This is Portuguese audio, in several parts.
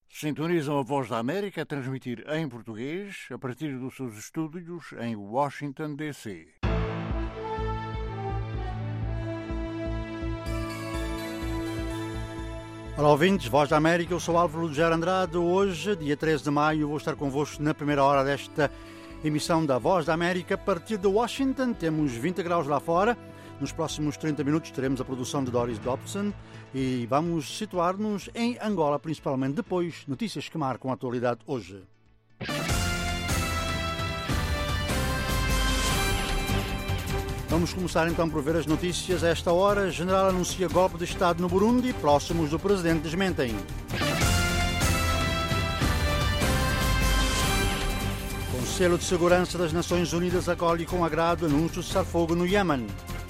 Sintonizam a Voz da América a transmitir em português a partir dos seus estúdios em Washington, D.C. Olá ouvintes, Voz da América, eu sou Álvaro Lugero Andrade. Hoje, dia 13 de maio, vou estar convosco na primeira hora desta emissão da Voz da América. A partir de Washington, temos 20 graus lá fora. Nos próximos 30 minutos teremos a produção de Doris Dobson e vamos situar-nos em Angola, principalmente. Depois, notícias que marcam a atualidade hoje. Vamos começar então por ver as notícias. A esta hora, general anuncia golpe de Estado no Burundi, próximos do presidente desmentem. Conselho de Segurança das Nações Unidas acolhe com agrado anúncio de cessar-fogo no Iêmen.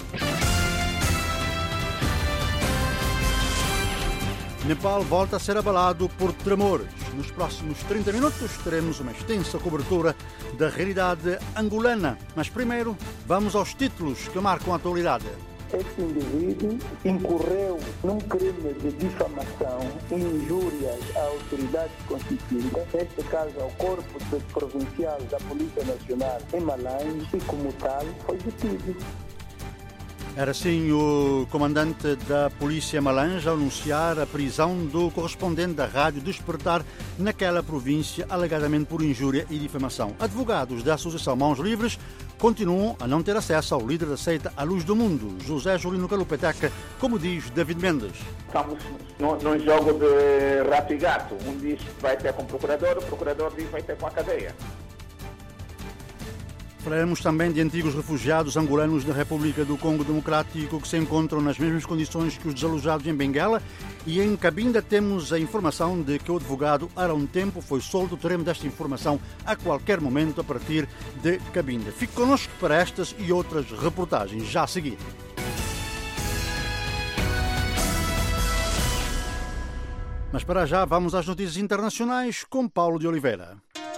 Nepal volta a ser abalado por tremores. Nos próximos 30 minutos teremos uma extensa cobertura da realidade angolana. Mas primeiro, vamos aos títulos que marcam a atualidade. Este indivíduo incorreu num crime de difamação e injúrias à autoridade constituída, neste caso ao Corpo Provincial da Polícia Nacional em Malange, e como tal foi detido. Era assim o comandante da Polícia Malange a anunciar a prisão do correspondente da Rádio Despertar naquela província, alegadamente por injúria e difamação. Advogados da Associação Mãos Livres continuam a não ter acesso ao líder da seita A Luz do Mundo, José Julino Calupeteca, como diz David Mendes. Estamos num jogo de rato e gato. Um diz que vai ter com o procurador diz que vai ter com a cadeia. Falaremos também de antigos refugiados angolanos da República do Congo Democrático que se encontram nas mesmas condições que os desalojados em Benguela. E em Cabinda temos a informação de que o advogado Arão Tempo foi solto. Teremos esta informação a qualquer momento a partir de Cabinda. Fique connosco para estas e outras reportagens já a seguir. Mas para já vamos às notícias internacionais com Paulo de Oliveira.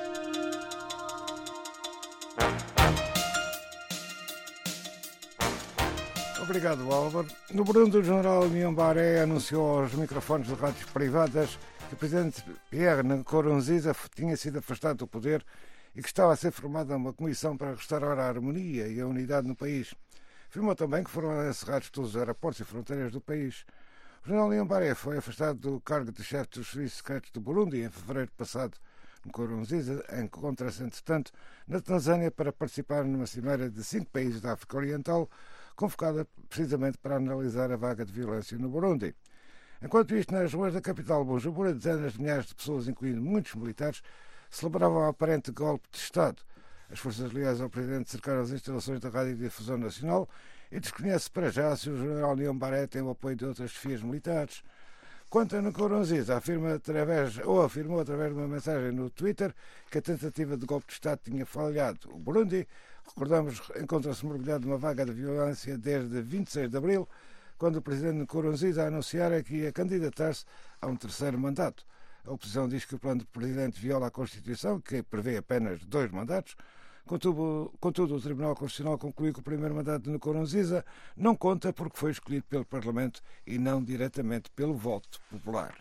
Obrigado, Álvaro. No Burundi, o general Niyombare anunciou aos microfones de rádios privadas que o presidente Pierre Nkurunziza tinha sido afastado do poder e que estava a ser formada uma comissão para restaurar a harmonia e a unidade no país. Afirmou também que foram encerrados todos os aeroportos e fronteiras do país. O general Niyombare foi afastado do cargo de chefe dos serviços secretos do Burundi em fevereiro passado. Nkurunziza encontra-se, entretanto, na Tanzânia para participar numa cimeira de 5 países da África Oriental, convocada precisamente para analisar a vaga de violência no Burundi. Enquanto isto, nas ruas da capital Bujumbura, dezenas de milhares de pessoas, incluindo muitos militares, celebravam um aparente golpe de Estado. As forças leais ao presidente cercaram as instalações da Radiodifusão Nacional e desconhece para já se o general Niyombare tem o apoio de outras chefias militares. Quanto a Nkurunziza, afirmou através de uma mensagem no Twitter que a tentativa de golpe de Estado tinha falhado. O Burundi, recordamos, encontra-se mergulhado numa vaga de violência desde 26 de abril, quando o presidente Nkurunziza anunciara que ia candidatar-se a um terceiro mandato. A oposição diz que o plano do presidente viola a Constituição, que prevê apenas 2 mandatos. Contudo, o Tribunal Constitucional concluiu que o primeiro mandato de Nkurunziza não conta porque foi escolhido pelo Parlamento e não diretamente pelo voto popular.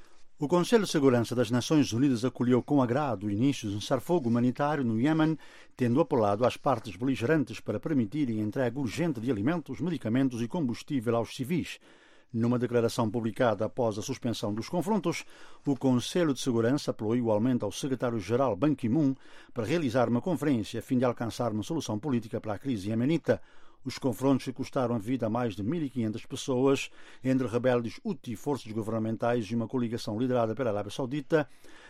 O Conselho de Segurança das Nações Unidas acolheu com agrado o início de um cessar-fogo humanitário no Iêmen, tendo apelado às partes beligerantes para permitirem a entrega urgente de alimentos, medicamentos e combustível aos civis. Numa declaração publicada após a suspensão dos confrontos, o Conselho de Segurança apelou igualmente ao secretário-geral Ban Ki-moon para realizar uma conferência a fim de alcançar uma solução política para a crise iemenita. Os confrontos custaram a vida a mais de 1.500 pessoas, entre rebeldes Houthi, forças governamentais e uma coligação liderada pela Arábia Saudita,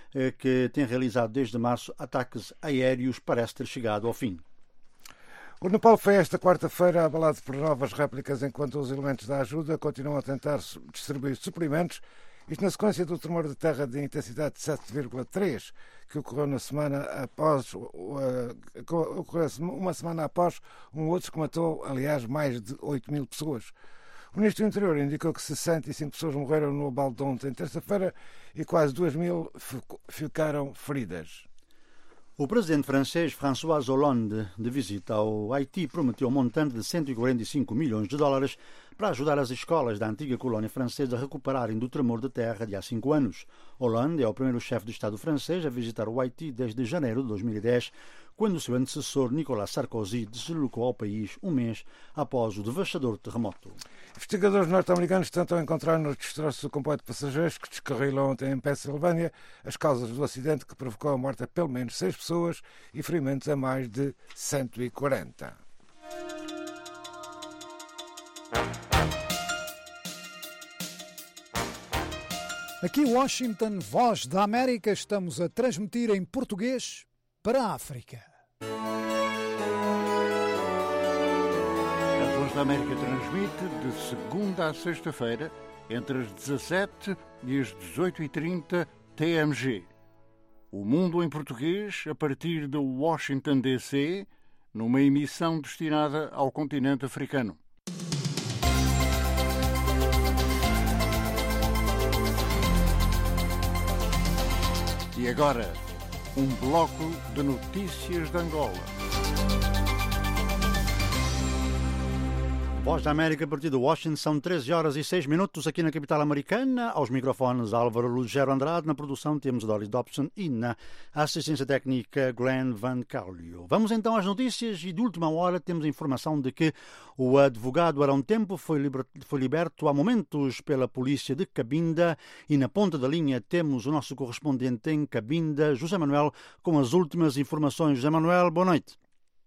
que tem realizado desde março ataques aéreos, parece ter chegado ao fim. O Nepal foi esta quarta-feira abalado por novas réplicas enquanto os elementos da ajuda continuam a tentar distribuir suprimentos, isto na sequência do tremor de terra de intensidade de 7,3 que ocorreu uma semana após um outro que matou, aliás, mais de 8.000 pessoas. O Ministro do Interior indicou que 65 pessoas morreram no abalo de ontem, terça-feira, e quase 2.000 ficaram feridas. O presidente francês François Hollande, de visita ao Haiti, prometeu um montante de 145 milhões de dólares para ajudar as escolas da antiga colónia francesa a recuperarem do tremor de terra de há 5 anos. Hollande é o primeiro chefe do Estado francês a visitar o Haiti desde janeiro de 2010, quando o seu antecessor Nicolas Sarkozy deslocou ao país um mês após o devastador terremoto. Investigadores norte-americanos tentam encontrar nos destroços do comboio de passageiros que descarrilou ontem em Pensilvânia as causas do acidente que provocou a morte a pelo menos 6 pessoas e ferimentos a mais de 140. Aqui Washington, Voz da América, estamos a transmitir em português para a África. A Voz da América transmite de segunda a sexta-feira, entre as 17 e as 18h30 TMG. O Mundo em Português, a partir de Washington, D.C., numa emissão destinada ao continente africano. E agora, um bloco de notícias de Angola. Voz da América, a partir de Washington, são 13h06 aqui na capital americana. Aos microfones, Álvaro Lugero Andrade. Na produção temos Doris Dobson e na assistência técnica Glenn Van Caulio. Vamos então às notícias e de última hora temos a informação de que o advogado Arão Tempo foi liberto há momentos pela polícia de Cabinda e na ponta da linha temos o nosso correspondente em Cabinda, José Manuel, com as últimas informações. José Manuel, boa noite.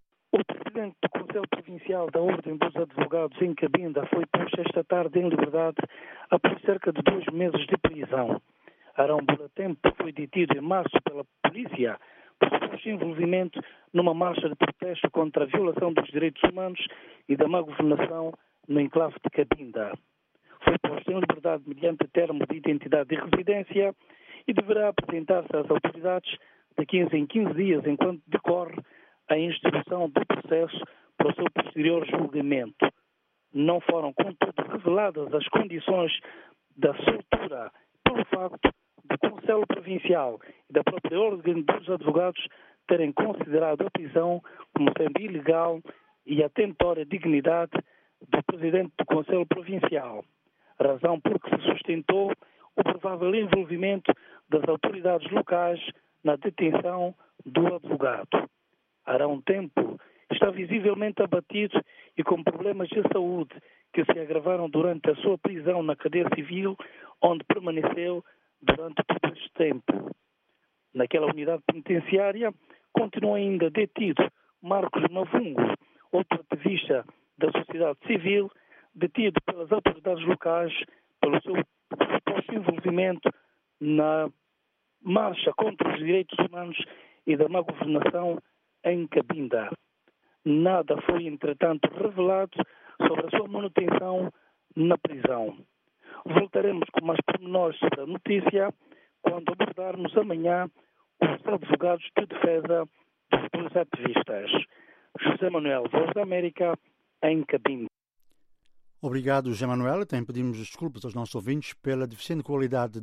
O presidente do Conselho Provincial da Ordem dos Advogados em Cabinda foi posto esta tarde em liberdade após cerca de 2 meses de prisão. Arão Tempo foi detido em março pela polícia por suposto envolvimento numa marcha de protesto contra a violação dos direitos humanos e da má governação no enclave de Cabinda. Foi posto em liberdade mediante termo de identidade e residência e deverá apresentar-se às autoridades de 15 em 15 dias enquanto decorre a instrução do processo para o seu posterior julgamento. Não foram, contudo, reveladas as condições da soltura pelo facto do Conselho Provincial e da própria Ordem dos Advogados terem considerado a prisão como sendo ilegal e atentória à dignidade do Presidente do Conselho Provincial, razão por que se sustentou o provável envolvimento das autoridades locais na detenção do advogado. Arão Tempo está visivelmente abatido e com problemas de saúde que se agravaram durante a sua prisão na cadeia civil, onde permaneceu durante todo este tempo. Naquela unidade penitenciária, continua ainda detido Marcos Mavungo, outro ativista da sociedade civil, detido pelas autoridades locais pelo seu suposto envolvimento na marcha contra os direitos humanos e da má governação em Cabinda. Nada foi, entretanto, revelado sobre a sua manutenção na prisão. Voltaremos com mais pormenores sobre a notícia quando abordarmos amanhã os advogados de defesa dos 2 ativistas. José Manuel, Voz da América, em Cabinda. Obrigado, José Manuel. Também pedimos desculpas aos nossos ouvintes pela deficiente qualidade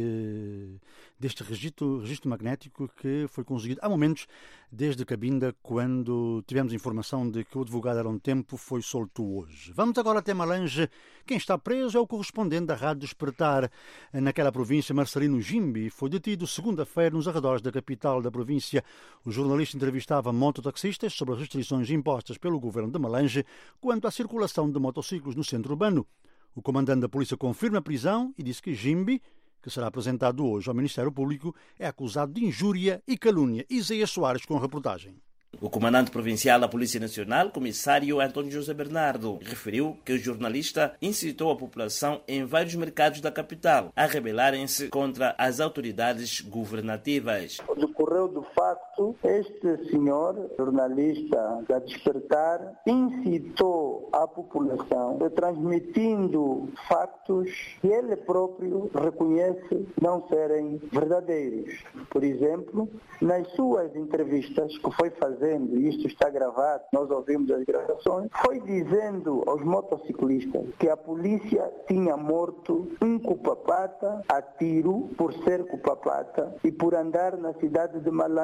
deste registro magnético que foi conseguido há momentos desde Cabinda, quando tivemos informação de que o advogado Arão Tempo foi solto hoje. Vamos agora até Malange. Quem está preso é o correspondente da Rádio Despertar naquela província, Marcelino Jimbi. Foi detido segunda-feira nos arredores da capital da província. O jornalista entrevistava mototaxistas sobre as restrições impostas pelo governo de Malange quanto à circulação de motociclos no centro urbano. O comandante da polícia confirma a prisão e disse que Jimbi, que será apresentado hoje ao Ministério Público, é acusado de injúria e calúnia. Isaías Soares com a reportagem. O comandante provincial da Polícia Nacional, comissário Antônio José Bernardo, referiu que o jornalista incitou a população em vários mercados da capital a rebelarem-se contra as autoridades governativas. Decorreu do facto, este senhor, jornalista da Despertar, incitou a população, transmitindo factos que ele próprio reconhece não serem verdadeiros. Por exemplo, nas suas entrevistas que foi fazendo, e isto está gravado, nós ouvimos as gravações, foi dizendo aos motociclistas que a polícia tinha morto um cupapata a tiro por ser cupapata e por andar na cidade de Malange.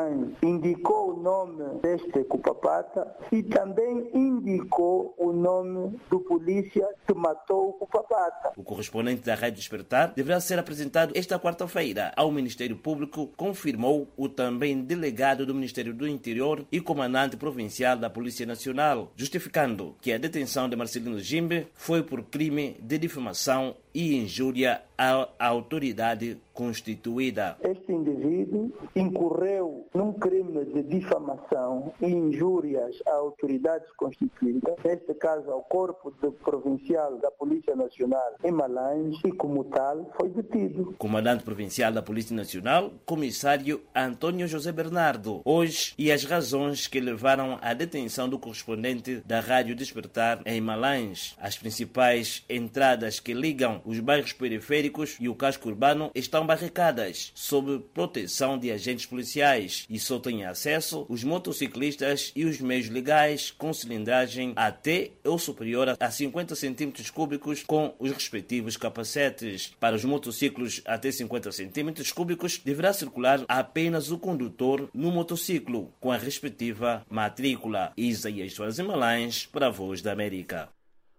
indicou o nome deste Cupapata e também indicou o nome do polícia que matou o Cupapata. O correspondente da Rádio Despertar deverá ser apresentado esta quarta-feira ao Ministério Público, confirmou o também delegado do Ministério do Interior e comandante provincial da Polícia Nacional, justificando que a detenção de Marcelino Jimbe foi por crime de difamação e injúria à autoridade constituída. Este indivíduo incorreu num crime de difamação e injúrias a autoridades constituídas, neste caso ao Corpo Provincial da Polícia Nacional em Malange, e como tal foi detido. Comandante Provincial da Polícia Nacional, Comissário Antônio José Bernardo, hoje, e as razões que levaram à detenção do correspondente da Rádio Despertar em Malange. As principais entradas que ligam os bairros periféricos e o casco urbano estão barricadas, sob proteção de agentes policiais, e só têm acesso os motociclistas e os meios legais com cilindragem até ou superior a 50 centímetros cúbicos com os respectivos capacetes. Para os motociclos até 50 centímetros cúbicos, deverá circular apenas o condutor no motociclo com a respectiva matrícula. Isaías Soares em Malange, para a Voz da América.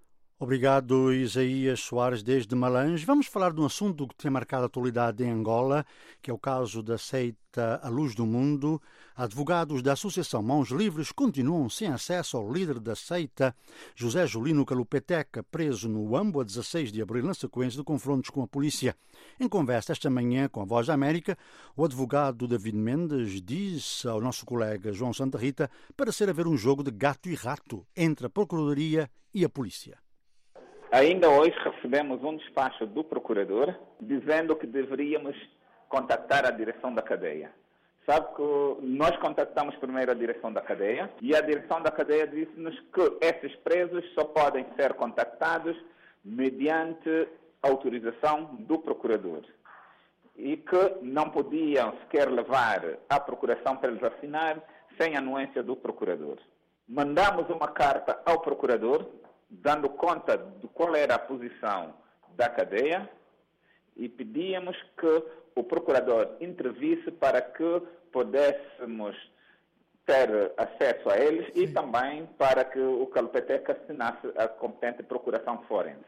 Obrigado, Isaías Soares, desde Malange. Vamos falar de um assunto que tem marcado a atualidade em Angola, que é o caso da seita A Luz do Mundo. Advogados da Associação Mãos Livres continuam sem acesso ao líder da seita, José Julino Calupeteca, preso no Uambo a 16 de abril, na sequência de confrontos com a polícia. Em conversa esta manhã com a Voz da América, o advogado David Mendes disse ao nosso colega João Santa Rita para ser haver um jogo de gato e rato entre a Procuradoria e a polícia. Ainda hoje recebemos um despacho do procurador dizendo que deveríamos contactar a direção da cadeia. Sabe que nós contactamos primeiro a direção da cadeia e a direção da cadeia disse-nos que esses presos só podem ser contactados mediante autorização do procurador e que não podiam sequer levar a procuração para eles assinar sem anuência do procurador. Mandamos uma carta ao procurador dando conta de qual era a posição da cadeia e pedíamos que o procurador intervisse para que pudéssemos ter acesso a eles e também para que o Calupeteca assinasse a competente procuração forense.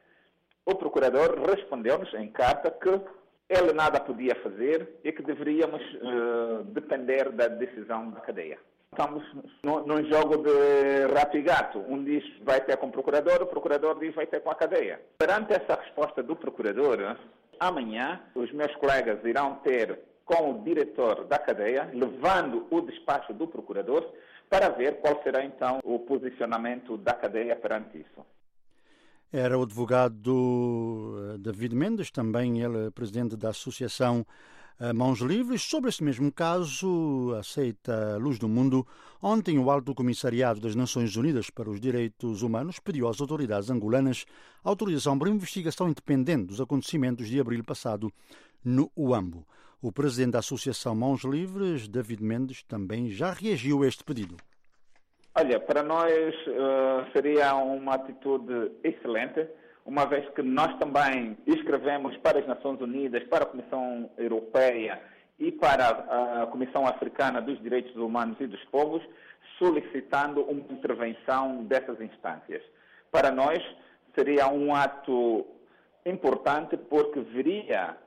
O procurador respondeu-nos em carta que ele nada podia fazer e que deveríamos depender da decisão da cadeia. Estamos num jogo de rato e gato. Um diz vai ter com o procurador diz vai ter com a cadeia. Perante essa resposta do procurador, amanhã os meus colegas irão ter com o diretor da cadeia, levando o despacho do procurador, para ver qual será então o posicionamento da cadeia perante isso. Era o advogado David Mendes, também ele presidente da Associação Mãos Livres. Sobre esse mesmo caso, a seita Luz do Mundo, ontem o Alto Comissariado das Nações Unidas para os Direitos Humanos pediu às autoridades angolanas autorização para uma investigação independente dos acontecimentos de abril passado no Uambo. O presidente da Associação Mãos Livres, David Mendes, também já reagiu a este pedido. Olha, para nós seria uma atitude excelente, uma vez que nós também escrevemos para as Nações Unidas, para a Comissão Europeia e para a Comissão Africana dos Direitos Humanos e dos Povos, solicitando uma intervenção dessas instâncias. Para nós seria um ato importante porque viria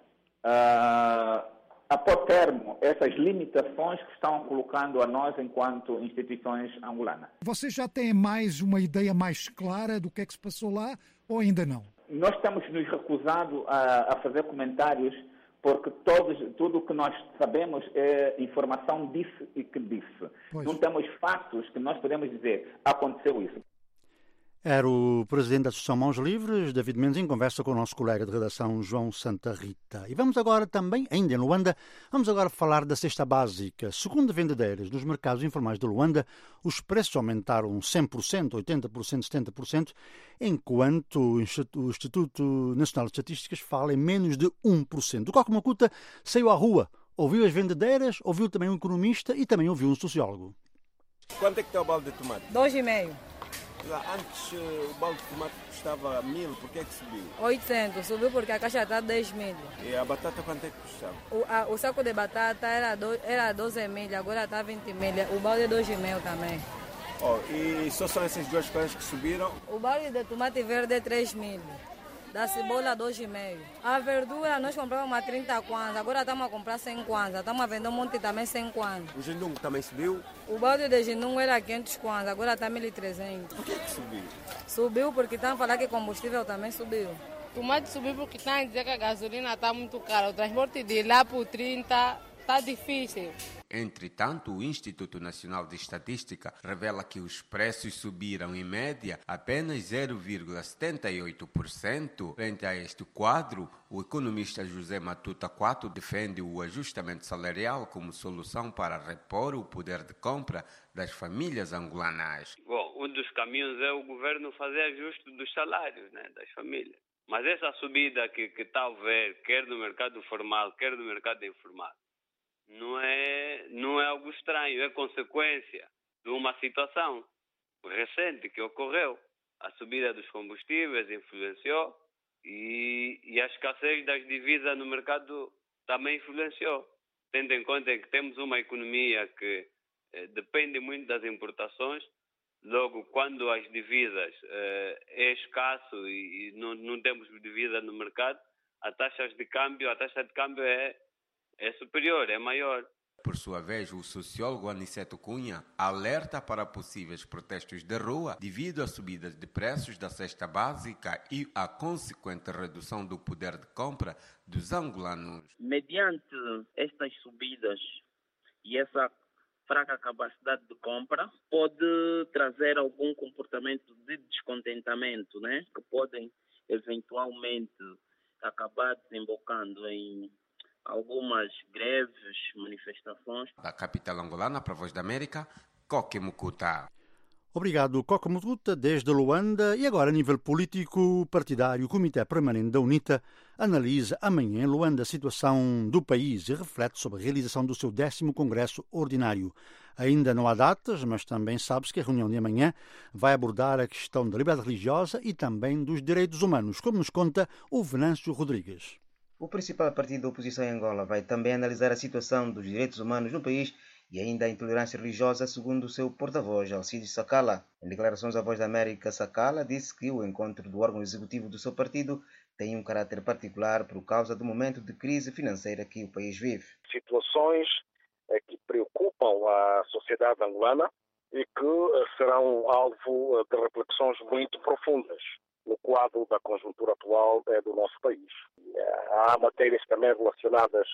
a pôr termo essas limitações que estão colocando a nós enquanto instituições angolanas. Vocês já têm uma ideia mais clara do que é que se passou lá ou ainda não? Nós temos nos recusado a fazer comentários porque tudo o que nós sabemos é informação disse e que disse. Pois. Não temos fatos que nós podemos dizer aconteceu isso. Era o presidente da Associação Mãos Livres, David Mendes, em conversa com o nosso colega de redação, João Santa Rita. E vamos agora também, ainda em Luanda, vamos agora falar da cesta básica. Segundo vendedeiras nos mercados informais de Luanda, os preços aumentaram 100%, 80%, 70%, enquanto o Instituto Nacional de Estatísticas fala em menos de 1%. O Coco Macuta saiu à rua, ouviu as vendedeiras, ouviu também um economista e também ouviu um sociólogo. Quanto é que está o balde de tomate? 2,5. Antes o balde de tomate custava 1.000, por que é que subiu? 800, subiu porque a caixa está 10.000. E a batata quanto é que custava? O saco de batata era 12.000, agora está 20.000. O balde é 2,5 também. E só são essas duas coisas que subiram? O balde de tomate verde é 3.000. Da cebola 2,5. A verdura nós comprávamos a 30 kwanza, agora estamos a comprar 100 kwanza. Estamos a vender um monte também 100 kwanza. O jindungo também subiu? O balde de jindungo era 500 kwanza, agora está 1.300. Por que é que subiu? Subiu porque estão a falar que o combustível também subiu. O tomate subiu porque estão a dizer que a gasolina está muito cara. O transporte de lá por 30 está difícil. Entretanto, o Instituto Nacional de Estatística revela que os preços subiram em média apenas 0,78%. Frente a este quadro, o economista José Matuta Quato defende o ajustamento salarial como solução para repor o poder de compra das famílias angolanas. Bom, um dos caminhos é o governo fazer ajuste dos salários, né, das famílias. Mas essa subida que está a haver, quer no mercado formal, quer no mercado informal, não é algo estranho, é consequência de uma situação recente que ocorreu. A subida dos combustíveis influenciou e a escassez das divisas no mercado também influenciou. Tendo em conta que temos uma economia que depende muito das importações, logo quando as divisas é escasso e não temos divisa no mercado, a taxa de câmbio é superior, é maior. Por sua vez, o sociólogo Aniceto Cunha alerta para possíveis protestos de rua devido à subida de preços da cesta básica e à consequente redução do poder de compra dos angolanos. Mediante estas subidas e essa fraca capacidade de compra, pode trazer algum comportamento de descontentamento, né? Que podem eventualmente acabar desembocando em algumas greves, manifestações. Da capital angolana para a Voz da América, Coque Mukuta. Obrigado, Coque Mukuta, desde Luanda. E agora, a nível político partidário, o Comitê Permanente da UNITA analisa amanhã em Luanda a situação do país e reflete sobre a realização do seu 10º Congresso Ordinário. Ainda não há datas, mas também sabe-se que a reunião de amanhã vai abordar a questão da liberdade religiosa e também dos direitos humanos, como nos conta o Venâncio Rodrigues. O principal partido da oposição em Angola vai também analisar a situação dos direitos humanos no país e ainda a intolerância religiosa, segundo o seu porta-voz, Alcides Sakala. Em declarações à Voz da América, Sakala disse que o encontro do órgão executivo do seu partido tem um caráter particular por causa do momento de crise financeira que o país vive. Situações que preocupam a sociedade angolana e que serão alvo de reflexões muito profundas no quadro da conjuntura atual do nosso país. Há matérias também relacionadas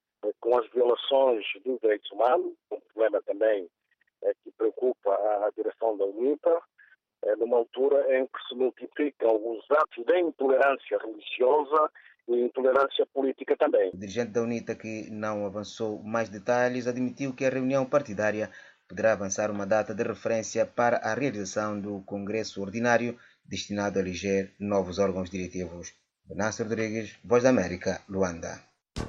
com as violações dos direitos humanos, um problema também que preocupa a direção da UNITA, numa altura em que se multiplicam os atos de intolerância religiosa e intolerância política também. O dirigente da UNITA, que não avançou mais detalhes, admitiu que a reunião partidária poderá avançar uma data de referência para a realização do Congresso Ordinário destinado a eleger novos órgãos diretivos. Venâncio Rodrigues, Voz da América, Luanda.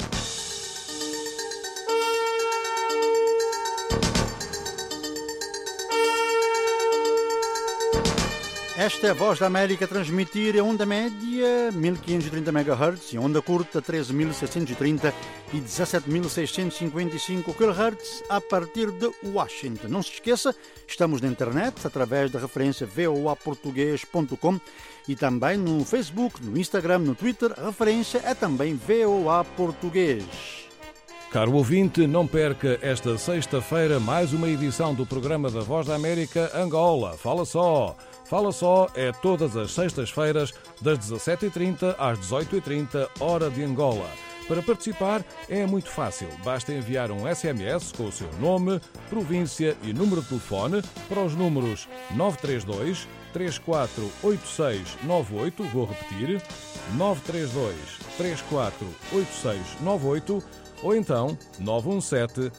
Esta é a Voz da América a transmitir em onda média 1530 MHz e onda curta 13.730 e 17.655 kHz a partir de Washington. Não se esqueça, estamos na internet através da referência voaportugues.com e também no Facebook, no Instagram, no Twitter. A referência é também VOA Português. Caro ouvinte, não perca esta sexta-feira mais uma edição do programa da Voz da América Angola. Fala só! Fala só é todas as sextas-feiras, das 17h30 às 18h30, hora de Angola. Para participar é muito fácil. Basta enviar um SMS com o seu nome, província e número de telefone para os números 932 348698, vou repetir, 932 348698, ou então 917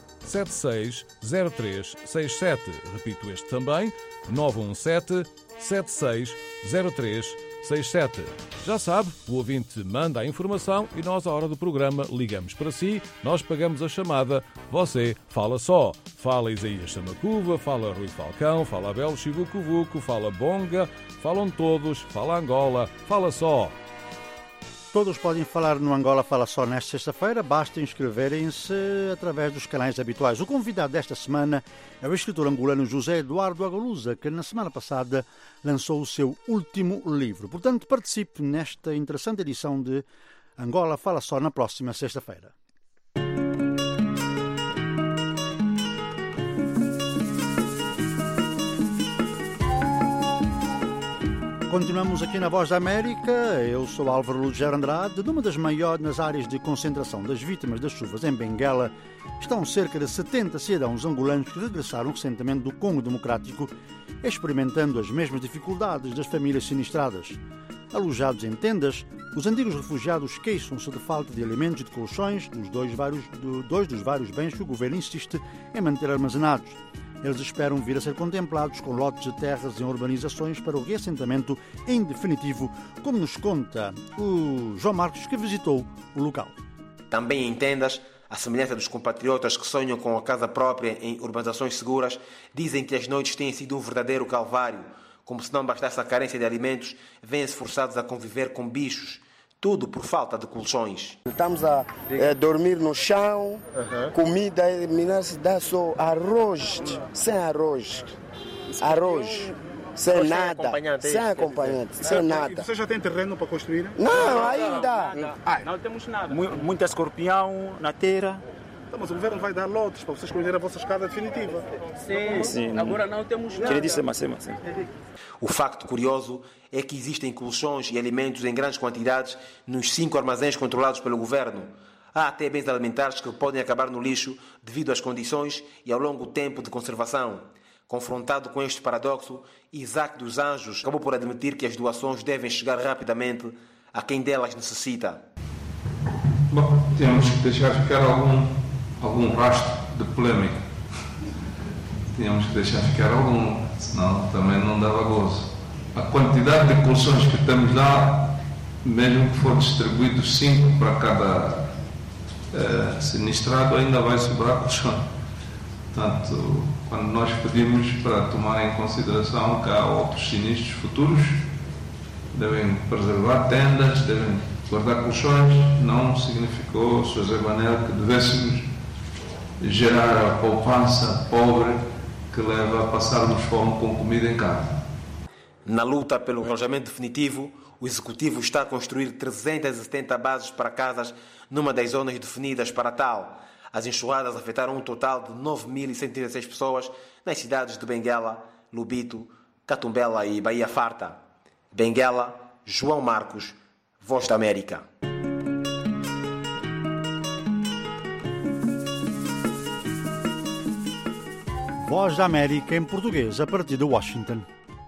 760367. Repito este também, 917 760367. 67. Já sabe, o ouvinte manda a informação e nós, à hora do programa, ligamos para si, nós pagamos a chamada, você fala só. Fala Isaías Samacuva, fala Rui Falcão, fala Abel Chivucovuco, fala Bonga, falam todos, fala Angola, fala só. Todos podem falar no Angola Fala Só nesta sexta-feira, basta inscreverem-se através dos canais habituais. O convidado desta semana é o escritor angolano José Eduardo Agalusa, que na semana passada lançou o seu último livro. Portanto, participe nesta interessante edição de Angola Fala Só na próxima sexta-feira. Continuamos aqui na Voz da América. Eu sou Álvaro Lugero Andrade. Numa das maiores áreas de concentração das vítimas das chuvas em Benguela estão cerca de 70 cidadãos angolanos que regressaram recentemente do Congo Democrático, experimentando as mesmas dificuldades das famílias sinistradas. Alojados em tendas, os antigos refugiados queixam-se de falta de alimentos e de colchões, dois dos vários bens que o governo insiste em manter armazenados. Eles esperam vir a ser contemplados com lotes de terras em urbanizações para o reassentamento em definitivo, como nos conta o João Marcos, que visitou o local. Também em tendas, à semelhança dos compatriotas que sonham com a casa própria em urbanizações seguras, dizem que as noites têm sido um verdadeiro calvário. Como se não bastasse a carência de alimentos, vêm-se forçados a conviver com bichos. Tudo por falta de colchões. Estamos a dormir no chão, comida, se dá só arroz, sem arroz, sem nada, sem acompanhante, sem nada. Você já tem terreno para construir? Não, ainda. Não temos nada. Muito escorpião na terra. Mas o governo vai dar lotes para vocês escolher a vossa escada definitiva. Sim. Agora não temos nada. O facto curioso é que existem colchões e alimentos em grandes quantidades nos 5 armazéns controlados pelo governo. Há até bens alimentares que podem acabar no lixo devido às condições e ao longo tempo de conservação. Confrontado com este paradoxo, Isaac dos Anjos acabou por admitir que as doações devem chegar rapidamente a quem delas necessita. Bom, temos que deixar ficar algum rastro de polémica. Tínhamos que deixar ficar algum, senão também não dava gozo. A quantidade de colchões que temos lá, mesmo que for distribuído 5 para cada sinistrado, ainda vai sobrar colchão. Portanto, quando nós pedimos para tomar em consideração que há outros sinistros futuros, devem preservar tendas, devem guardar colchões, não significou, Sr. José Manel, que devêssemos gerar a poupança pobre que leva a passarmos fome com comida em casa. Na luta pelo alojamento definitivo, o Executivo está a construir 370 bases para casas numa das zonas definidas para tal. As enxurradas afetaram um total de 9.136 pessoas nas cidades de Benguela, Lubito, Catumbela e Bahia Farta. Benguela, João Marcos, Voz da América. Voz da América em português, a partir de Washington.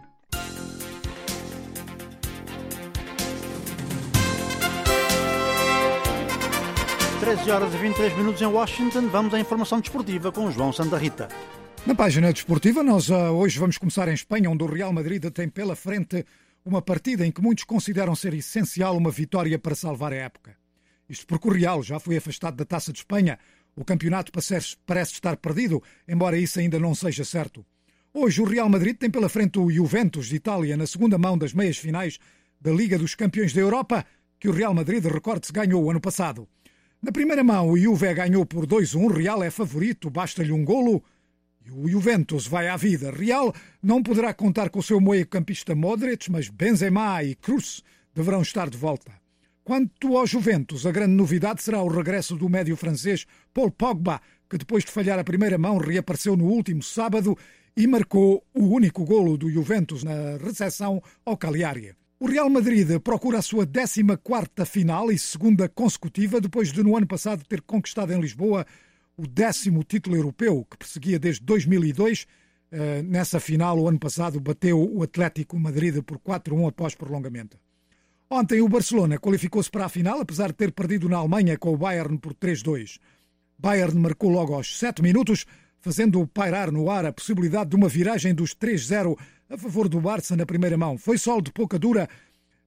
13h23 em Washington. Vamos à informação desportiva com João Santa Rita. Na página desportiva, nós hoje vamos começar em Espanha, onde o Real Madrid tem pela frente uma partida em que muitos consideram ser essencial uma vitória para salvar a época. Isto porque o Real já foi afastado da Taça de Espanha. O campeonato parece estar perdido, embora isso ainda não seja certo. Hoje o Real Madrid tem pela frente o Juventus de Itália na segunda mão das meias finais da Liga dos Campeões da Europa, que o Real Madrid, recorde-se, ganhou o ano passado. Na primeira mão o Juve ganhou por 2-1, o Real é favorito, basta-lhe um golo e o Juventus vai à vida. Real não poderá contar com o seu meio-campista Modric, mas Benzema e Kroos deverão estar de volta. Quanto ao Juventus, a grande novidade será o regresso do médio francês Paul Pogba, que depois de falhar a primeira mão reapareceu no último sábado e marcou o único golo do Juventus na recepção ao Cagliari. O Real Madrid procura a sua 14ª final e segunda consecutiva, depois de no ano passado ter conquistado em Lisboa o 10º título europeu, que perseguia desde 2002. Nessa final, o ano passado, bateu o Atlético Madrid por 4-1 após prolongamento. Ontem o Barcelona qualificou-se para a final, apesar de ter perdido na Alemanha com o Bayern por 3-2. Bayern marcou logo aos 7 minutos, fazendo pairar no ar a possibilidade de uma viragem dos 3-0 a favor do Barça na primeira mão. Foi sol de pouca dura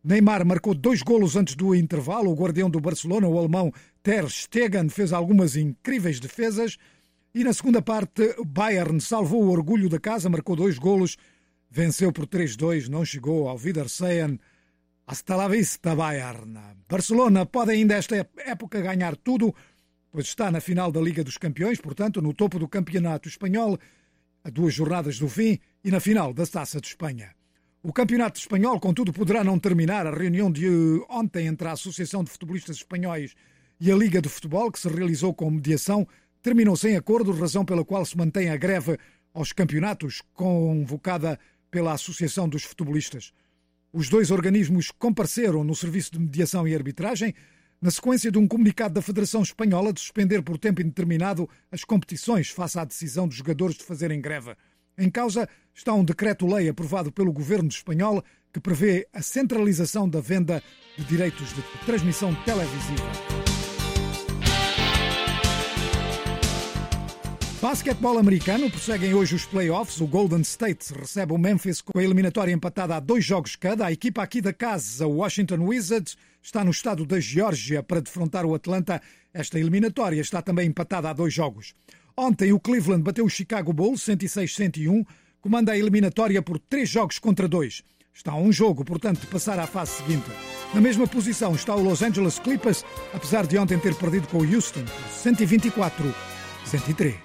Neymar marcou 2 golos antes do intervalo. O guardião do Barcelona, o alemão Ter Stegen, fez algumas incríveis defesas. E na segunda parte, o Bayern salvou o orgulho da casa, marcou 2 golos, venceu por 3-2, não chegou ao Wiedersehen. Hasta la vista, Bayern. Barcelona pode ainda esta época ganhar tudo, pois está na final da Liga dos Campeões, portanto, no topo do campeonato espanhol, a 2 jornadas do fim, e na final da Taça de Espanha. O campeonato espanhol, contudo, poderá não terminar. A reunião de ontem entre a Associação de Futebolistas Espanhóis e a Liga de Futebol, que se realizou com mediação, terminou sem acordo, razão pela qual se mantém a greve aos campeonatos convocada pela Associação dos Futebolistas. Os 2 organismos compareceram no Serviço de Mediação e Arbitragem na sequência de um comunicado da Federação Espanhola de suspender por tempo indeterminado as competições face à decisão dos jogadores de fazerem greve. Em causa está um decreto-lei aprovado pelo governo espanhol que prevê a centralização da venda de direitos de transmissão televisiva. Basquetebol americano, prosseguem hoje os playoffs. O Golden State recebe o Memphis com a eliminatória empatada a 2 jogos cada. A equipa aqui da casa, o Washington Wizards, está no estado da Geórgia para defrontar o Atlanta. Esta eliminatória está também empatada a 2 jogos. Ontem o Cleveland bateu o Chicago Bulls 106-101, comanda a eliminatória por 3-2. Está a 1 jogo, portanto, de passar à fase seguinte. Na mesma posição está o Los Angeles Clippers, apesar de ontem ter perdido com o Houston por 124-103.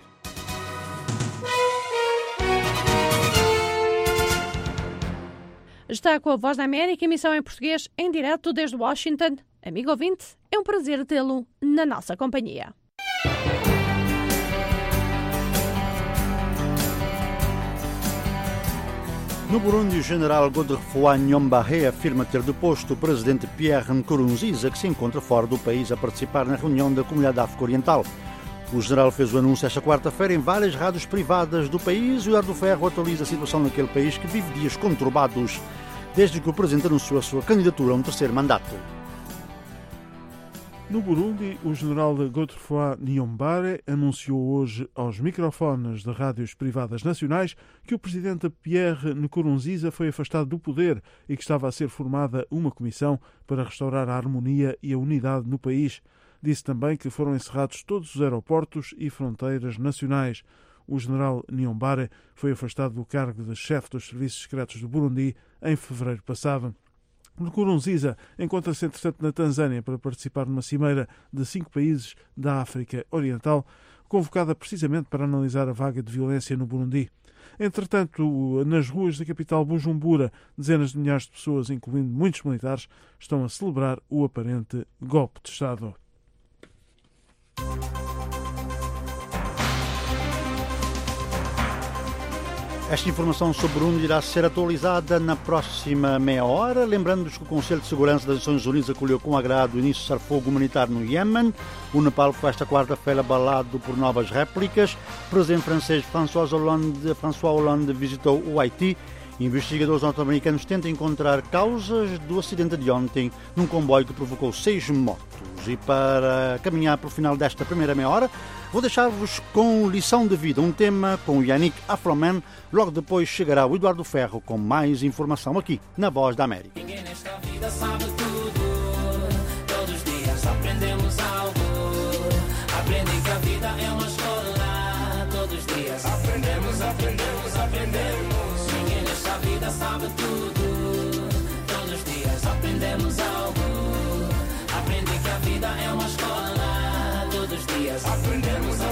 Está com a Voz da América, emissão em português, em direto desde Washington. Amigo ouvinte, é um prazer tê-lo na nossa companhia. No Burundi, o general Godefroid Niyombare afirma ter deposto o presidente Pierre Nkurunziza, que se encontra fora do país a participar na reunião da Comunidade África Oriental. O general fez o anúncio esta quarta-feira em várias rádios privadas do país e o Eduardo Ferro atualiza a situação naquele país que vive dias conturbados desde que o presidente anunciou a sua candidatura a um 3º mandato. No Burundi, o general Godefroid Niyombare anunciou hoje aos microfones de rádios privadas nacionais que o presidente Pierre Nkurunziza foi afastado do poder e que estava a ser formada uma comissão para restaurar a harmonia e a unidade no país. Disse também que foram encerrados todos os aeroportos e fronteiras nacionais. O general Niyombare foi afastado do cargo de chefe dos serviços secretos do Burundi em fevereiro passado. Nkurunziza encontra-se, entretanto, na Tanzânia para participar numa cimeira de 5 países da África Oriental, convocada precisamente para analisar a vaga de violência no Burundi. Entretanto, nas ruas da capital Bujumbura, dezenas de milhares de pessoas, incluindo muitos militares, estão a celebrar o aparente golpe de Estado. Esta informação sobre o Burundi irá ser atualizada na próxima meia hora. Lembrando-nos que o Conselho de Segurança das Nações Unidas acolheu com agrado o início do cessar-fogo humanitário no Iêmen. O Nepal foi esta quarta-feira abalado por novas réplicas. O presidente francês François Hollande visitou o Haiti. Investigadores norte-americanos tentam encontrar causas do acidente de ontem num comboio que provocou 6 mortos. E para caminhar para o final desta primeira meia hora, vou deixar-vos com Lição de Vida, um tema com o Yannick Afroman. Logo depois chegará o Eduardo Ferro com mais informação aqui na Voz da América. Ninguém nesta vida sabe tudo, todos os dias aprendemos algo. Aprendi que a vida é uma escola, todos os dias aprendemos. Ninguém nesta vida sabe tudo, todos os dias aprendemos algo. Aprendi que a vida é uma escola, todos os dias aprendemos.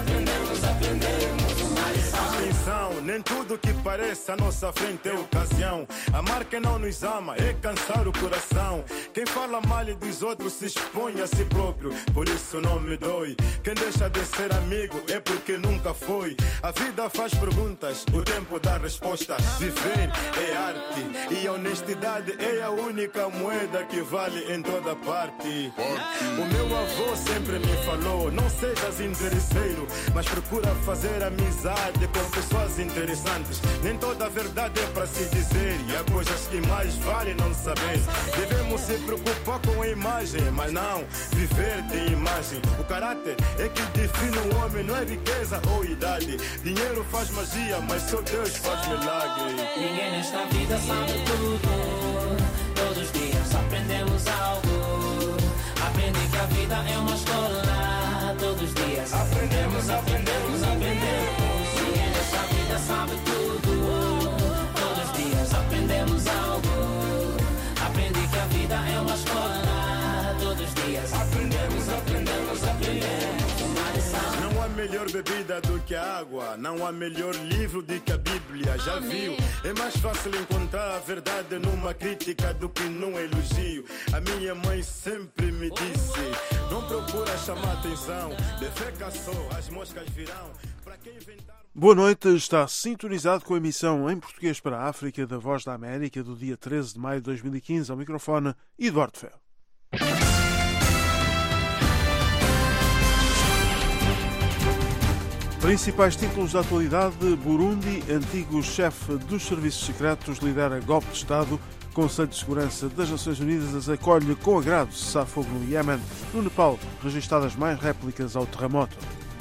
Atenção, nem tudo que parece à nossa frente é ocasião. Amar quem não nos ama é cansar o coração. Quem fala mal dos outros se expõe a si próprio, por isso não me dói. Quem deixa de ser amigo é porque nunca foi. A vida faz perguntas, o tempo dá resposta. Viver é arte e a honestidade é a única moeda que vale em toda parte. O meu avô sempre me falou: não sejas interesseiro, mas procura fazer amizade com pessoas interessantes. Nem toda a verdade é para se dizer, e há coisas que mais vale não saber. Devemos se preocupar com a imagem, mas não viver de imagem. O caráter é que define o homem, não é riqueza ou idade. Dinheiro faz magia, mas só Deus faz milagre. Ninguém nesta vida sabe tudo, todos os dias aprendemos. aprendemos algo. Aprendi que a vida é uma escola. Todos os dias aprendemos. Ninguém nessa vida sabe tudo. Todos os dias aprendemos algo. Aprendi que a vida é uma escola. Todos os dias aprendemos. Não há melhor bebida do que a água. Não há melhor livro do que a Bíblia. Já viu? É mais fácil encontrar a verdade numa crítica do que num elogio. A minha mãe sempre me disse: não procura chamar atenção. Defeca só, as moscas virão. Boa noite, está sintonizado com a emissão em português para a África da Voz da América do dia 13 de maio de 2015. Ao microfone, Eduardo Ferro. Principais títulos da atualidade: Burundi, antigo chefe dos serviços secretos, lidera golpe de Estado. Conselho de Segurança das Nações Unidas acolhe com agrado cessar-fogo no Iémen. No Nepal, registradas mais réplicas ao terremoto.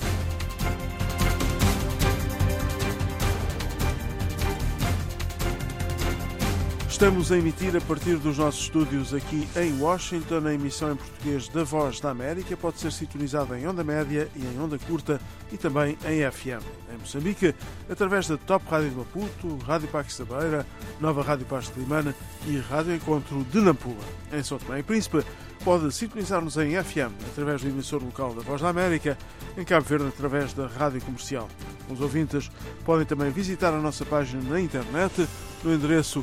Estamos a emitir a partir dos nossos estúdios aqui em Washington. A emissão em português da Voz da América pode ser sintonizada em onda média e em onda curta e também em FM. Em Moçambique, através da Top Rádio de Maputo, Rádio Pax da Beira, Nova Rádio Paz de Limana e Rádio Encontro de Nampula. Em São Tomé e Príncipe, pode sintonizar-nos em FM através do emissor local da Voz da América, em Cabo Verde através da Rádio Comercial. Os ouvintes podem também visitar a nossa página na internet no endereço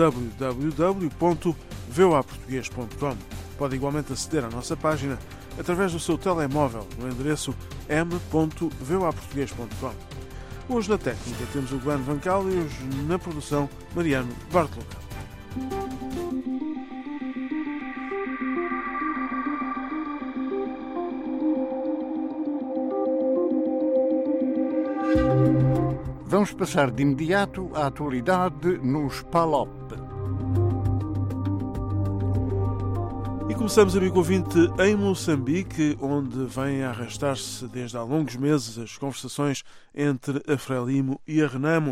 www.voaportugues.com. Pode igualmente aceder à nossa página através do seu telemóvel no endereço m.voaportugues.com. Hoje na técnica temos o Glenn Vancal e hoje na produção Mariano Bartolomeu. Vamos passar de imediato à atualidade nos PALOP. E começamos, amigo ouvinte, em Moçambique, onde vêm a arrastar-se desde há longos meses as conversações entre a Frelimo e a Renamo.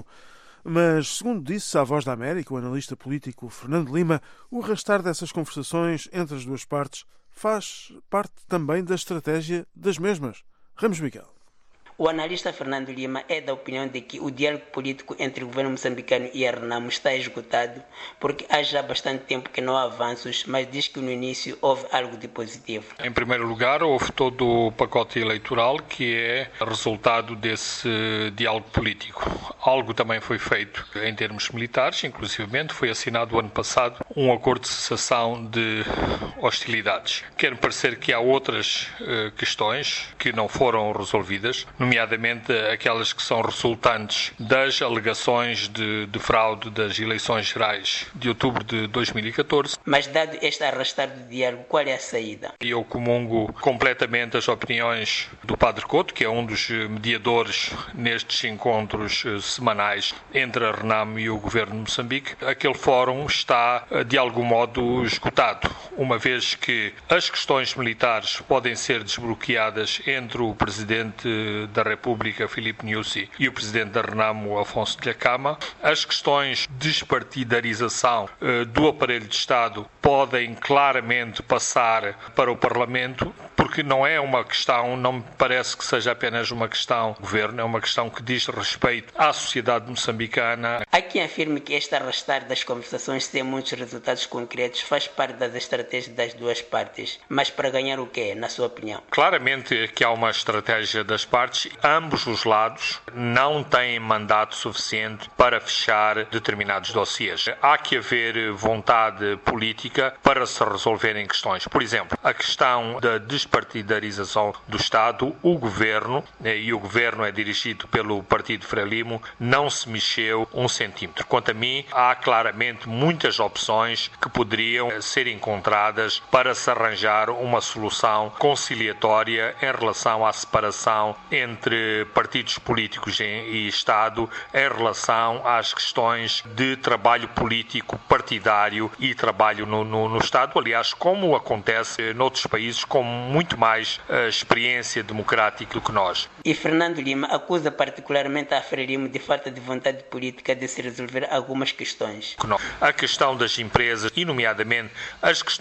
Mas, segundo disse à Voz da América o analista político Fernando Lima, o arrastar dessas conversações entre as duas partes faz parte também da estratégia das mesmas. Ramos Miguel. O analista Fernando Lima é da opinião de que o diálogo político entre o governo moçambicano e a Renamo está esgotado porque há já bastante tempo que não há avanços, mas diz que no início houve algo de positivo. Em primeiro lugar, houve todo o pacote eleitoral que é resultado desse diálogo político. Algo também foi feito em termos militares, inclusivamente foi assinado ano passado um acordo de cessação de hostilidades. Quer-me parecer que há outras questões que não foram resolvidas, nomeadamente aquelas que são resultantes das alegações de fraude das eleições gerais de outubro de 2014. Mas dado este arrastar do diálogo, qual é a saída? Eu comungo completamente as opiniões do Padre Couto, que é um dos mediadores nestes encontros semanais entre a Renamo e o governo de Moçambique. Aquele fórum está, de algum modo, esgotado, uma vez que as questões militares podem ser desbloqueadas entre o Presidente da República, Filipe Nyusi, e o Presidente da Renamo, Afonso Dhlakama. As questões de despartidarização do aparelho de Estado podem claramente passar para o Parlamento, porque não é uma questão, não me parece que seja apenas uma questão do governo, é uma questão que diz respeito à sociedade moçambicana. Há quem afirme que este arrastar das conversações sem muitos resultados concretos faz parte das estratégias das duas partes. Mas para ganhar o quê, na sua opinião? Claramente que há uma estratégia das partes. Ambos os lados não têm mandato suficiente para fechar determinados dossiês. Há que haver vontade política para se resolverem questões. Por exemplo, a questão da despartidarização do Estado, o governo, e o governo é dirigido pelo Partido Frelimo, não se mexeu um centímetro. Quanto a mim, há claramente muitas opções que poderiam ser encontradas para se arranjar uma solução conciliatória em relação à separação entre partidos políticos e Estado em relação às questões de trabalho político partidário e trabalho no Estado. Aliás, como acontece noutros países com muito mais experiência democrática do que nós. E Fernando Lima acusa particularmente a Frelimo de falta de vontade política de se resolver algumas questões. A questão das empresas e, nomeadamente, as questões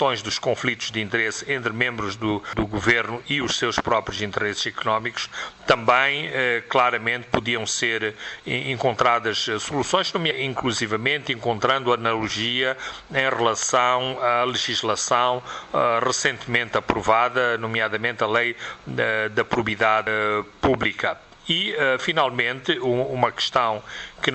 questões dos conflitos de interesse entre membros do governo e os seus próprios interesses económicos, também claramente podiam ser encontradas soluções, inclusivamente encontrando analogia em relação à legislação recentemente aprovada, nomeadamente a lei da probidade pública. E, finalmente, uma questão que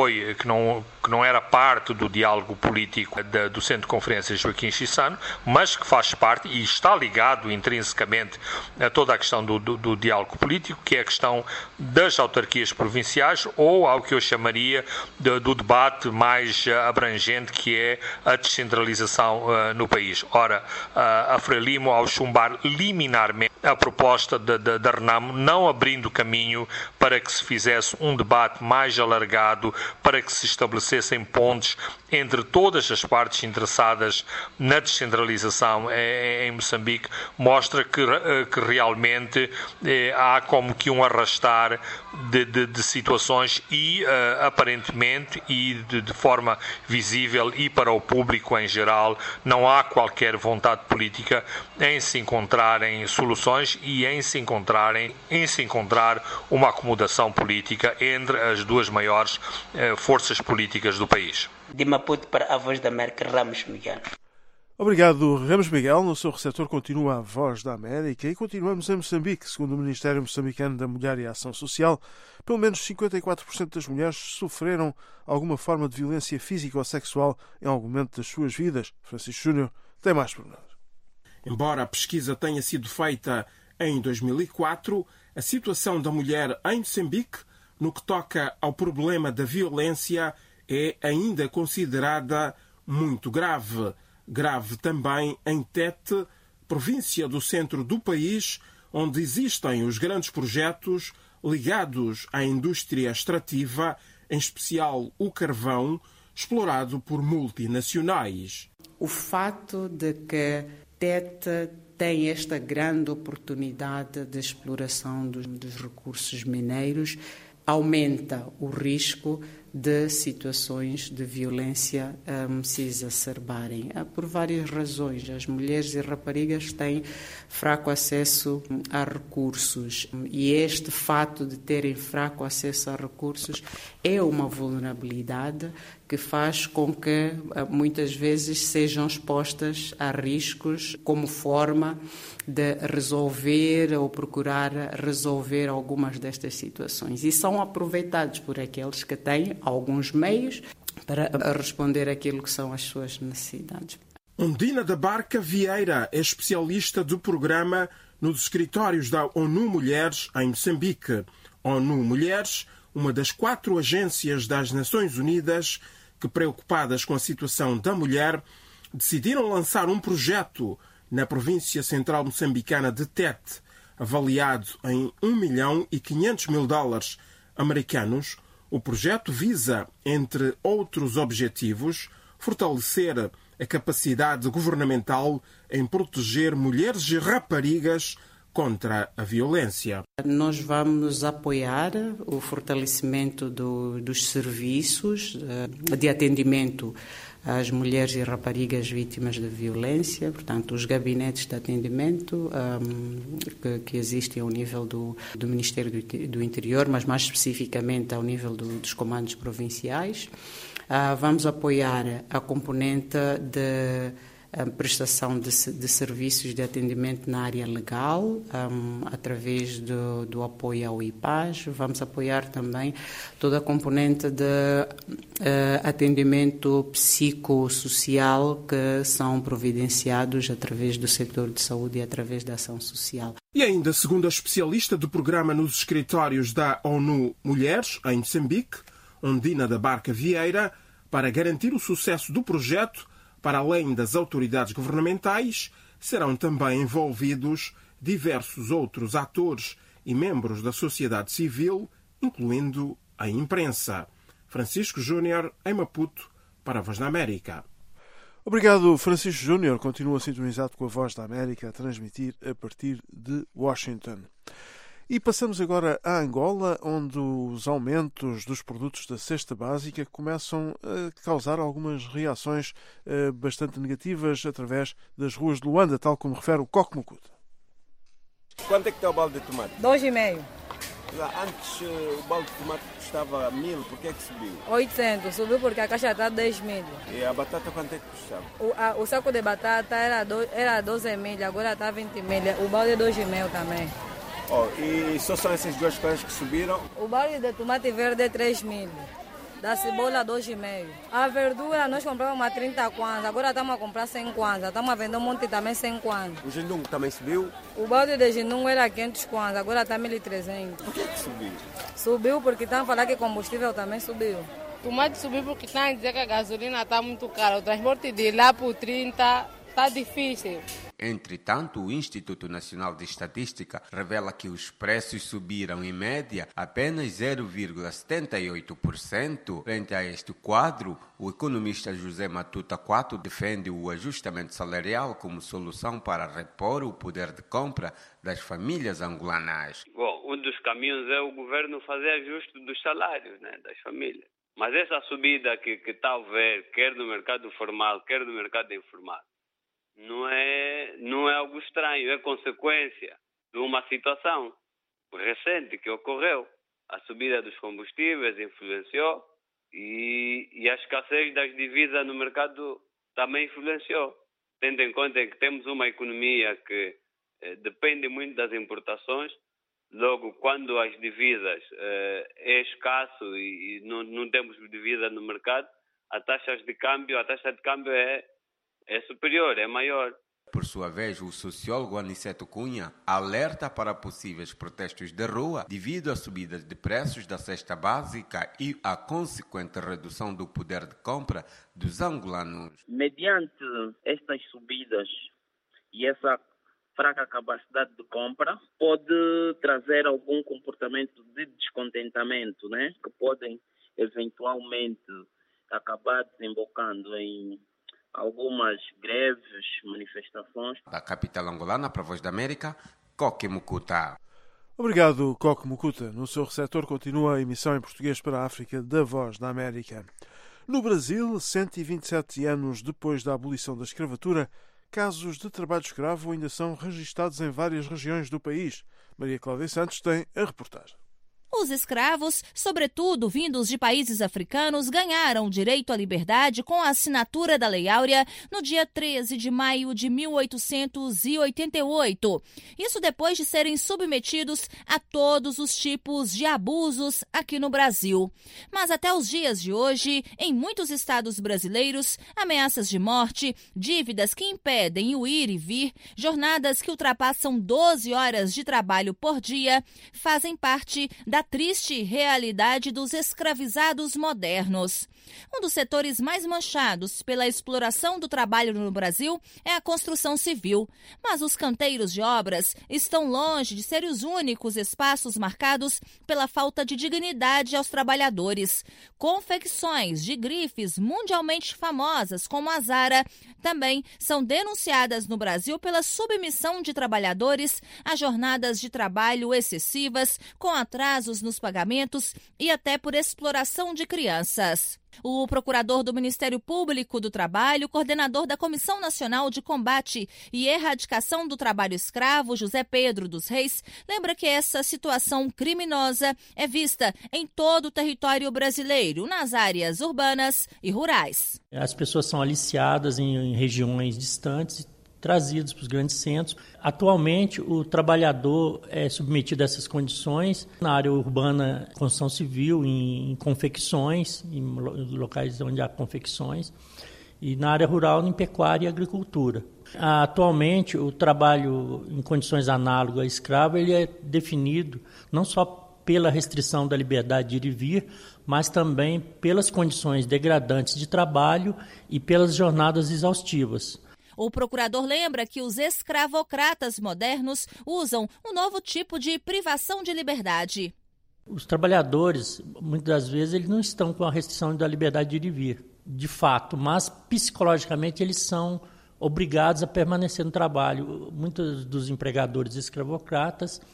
não era parte do diálogo político do Centro de Conferências Joaquim Chissano, mas que faz parte e está ligado intrinsecamente a toda a questão do diálogo político, que é a questão das autarquias provinciais, ou ao que eu chamaria do debate mais abrangente, que é a descentralização no país. Ora, a Frelimo, ao chumbar liminarmente a proposta da Renamo, não abrindo caminho para que se fizesse um debate mais alargado, para que se estabelecessem pontes entre todas as partes interessadas na descentralização em Moçambique, mostra que realmente há como que um arrastar de situações e, aparentemente, e de forma visível e para o público em geral, não há qualquer vontade política em se encontrarem soluções e em se encontrar uma acomodação política entre as duas maiores forças políticas do país. De Maputo para a Voz da América, Ramos Miguel. Obrigado, Ramos Miguel. No seu receptor continua a Voz da América e continuamos em Moçambique. Segundo o Ministério Moçambicano da Mulher e Ação Social, pelo menos 54% das mulheres sofreram alguma forma de violência física ou sexual em algum momento das suas vidas. Francisco Júnior tem mais pormenores. Embora a pesquisa tenha sido feita em 2004, a situação da mulher em Moçambique, no que toca ao problema da violência, é ainda considerada muito grave. Grave também em Tete, província do centro do país, onde existem os grandes projetos ligados à indústria extrativa, em especial o carvão, explorado por multinacionais. O fato de que Tete tem esta grande oportunidade de exploração dos recursos mineiros aumenta o risco de situações de violência se exacerbarem. Por várias razões. As mulheres e raparigas têm fraco acesso a recursos e este fato de terem fraco acesso a recursos é uma vulnerabilidade que faz com que muitas vezes sejam expostas a riscos como forma de resolver ou procurar resolver algumas destas situações. E são aproveitados por aqueles que têm alguns meios para responder àquilo que são as suas necessidades. Ondina da Barca Vieira é especialista do programa nos escritórios da ONU Mulheres em Moçambique. ONU Mulheres, uma das 4 agências das Nações Unidas que, preocupadas com a situação da mulher, decidiram lançar um projeto na província central moçambicana de Tete, avaliado em $1.500.000 americanos. O projeto visa, entre outros objetivos, fortalecer a capacidade governamental em proteger mulheres e raparigas contra a violência. Nós vamos apoiar o fortalecimento dos serviços de atendimento às mulheres e raparigas vítimas de violência, portanto, os gabinetes de atendimento que existem ao nível do Ministério do Interior, mas mais especificamente ao nível dos comandos provinciais. Vamos apoiar a componente de prestação de serviços de atendimento na área legal, através do apoio ao IPAS. Vamos apoiar também toda a componente de atendimento psicossocial que são providenciados através do setor de saúde e através da ação social. E ainda, segundo a especialista do programa nos escritórios da ONU Mulheres, em Moçambique, Ondina da Barca Vieira, para garantir o sucesso do projeto, para além das autoridades governamentais, serão também envolvidos diversos outros atores e membros da sociedade civil, incluindo a imprensa. Francisco Júnior, em Maputo, para a Voz da América. Obrigado, Francisco Júnior. Continua sintonizado com a Voz da América a transmitir a partir de Washington. E passamos agora a Angola, onde os aumentos dos produtos da cesta básica começam a causar algumas reações bastante negativas através das ruas de Luanda, tal como refere o Coque Mucuta. Quanto é que está o balde de tomate? 2,5. Antes o balde de tomate custava 1.000, por que é que subiu? 800, subiu porque a caixa está 10.000. E a batata quanto é que custava? O saco de batata era 12.000, agora está 20.000. O balde é 2,5 também. E só são essas duas coisas que subiram? O balde de tomate verde é 3.000. Da cebola 2,5. A verdura nós comprávamos a 30 kwanza, agora estamos a comprar 100 kwanza. Estamos a vender um monte também 100 kwanza. O jindungo também subiu? O balde de jindungo era 500 kwanza, agora está 1.300. Por que subiu? Subiu porque estão a falar que combustível também subiu. O tomate subiu porque estão a dizer que a gasolina está muito cara. O transporte de lá por 30 está difícil. Entretanto, o Instituto Nacional de Estatística revela que os preços subiram em média apenas 0,78%. Frente a este quadro, o economista José Matuta Quato defende o ajustamento salarial como solução para repor o poder de compra das famílias angolanas. Bom, um dos caminhos é o governo fazer ajuste dos salários, né, das famílias. Mas essa subida que está a haver, quer no mercado formal, quer no mercado informal, não é algo estranho, é consequência de uma situação recente que ocorreu. A subida dos combustíveis influenciou e a escassez das divisas no mercado também influenciou. Tendo em conta que temos uma economia que depende muito das importações, logo quando as divisas é escasso e não temos divisa no mercado, a taxa de câmbio é superior, é maior. Por sua vez, o sociólogo Aniceto Cunha alerta para possíveis protestos de rua devido à subida de preços da cesta básica e à consequente redução do poder de compra dos angolanos. Mediante estas subidas e essa fraca capacidade de compra, pode trazer algum comportamento de descontentamento, né? Que podem eventualmente acabar desembocando em algumas greves, manifestações. Da capital angolana para a Voz da América, Coque Mucuta. Obrigado, Coque Mucuta. No seu receptor continua a emissão em português para a África da Voz da América. No Brasil, 127 anos depois da abolição da escravatura, casos de trabalho escravo ainda são registados em várias regiões do país. Maria Cláudia Santos tem a reportagem. Os escravos, sobretudo vindos de países africanos, ganharam o direito à liberdade com a assinatura da Lei Áurea no dia 13 de maio de 1888. Isso depois de serem submetidos a todos os tipos de abusos aqui no Brasil. Mas até os dias de hoje, em muitos estados brasileiros, ameaças de morte, dívidas que impedem o ir e vir, jornadas que ultrapassam 12 horas de trabalho por dia, fazem parte da triste realidade dos escravizados modernos. Um dos setores mais manchados pela exploração do trabalho no Brasil é a construção civil, mas os canteiros de obras estão longe de serem os únicos espaços marcados pela falta de dignidade aos trabalhadores. Confecções de grifes mundialmente famosas como a Zara também são denunciadas no Brasil pela submissão de trabalhadores a jornadas de trabalho excessivas, com atrasos nos pagamentos e até por exploração de crianças. O procurador do Ministério Público do Trabalho, coordenador da Comissão Nacional de Combate e Erradicação do Trabalho Escravo, José Pedro dos Reis, lembra que essa situação criminosa é vista em todo o território brasileiro, nas áreas urbanas e rurais. As pessoas são aliciadas em regiões distantes, trazidos para os grandes centros. Atualmente, o trabalhador é submetido a essas condições na área urbana, construção civil, em confecções, em locais onde há confecções, e na área rural, em pecuária e agricultura. Atualmente, o trabalho em condições análogas a escravo ele é definido não só pela restrição da liberdade de ir e vir, mas também pelas condições degradantes de trabalho e pelas jornadas exaustivas. O procurador lembra que os escravocratas modernos usam um novo tipo de privação de liberdade. Os trabalhadores, muitas das vezes, eles não estão com a restrição da liberdade de ir e vir, de fato, mas psicologicamente eles são obrigados a permanecer no trabalho. Muitos dos empregadores escravocratas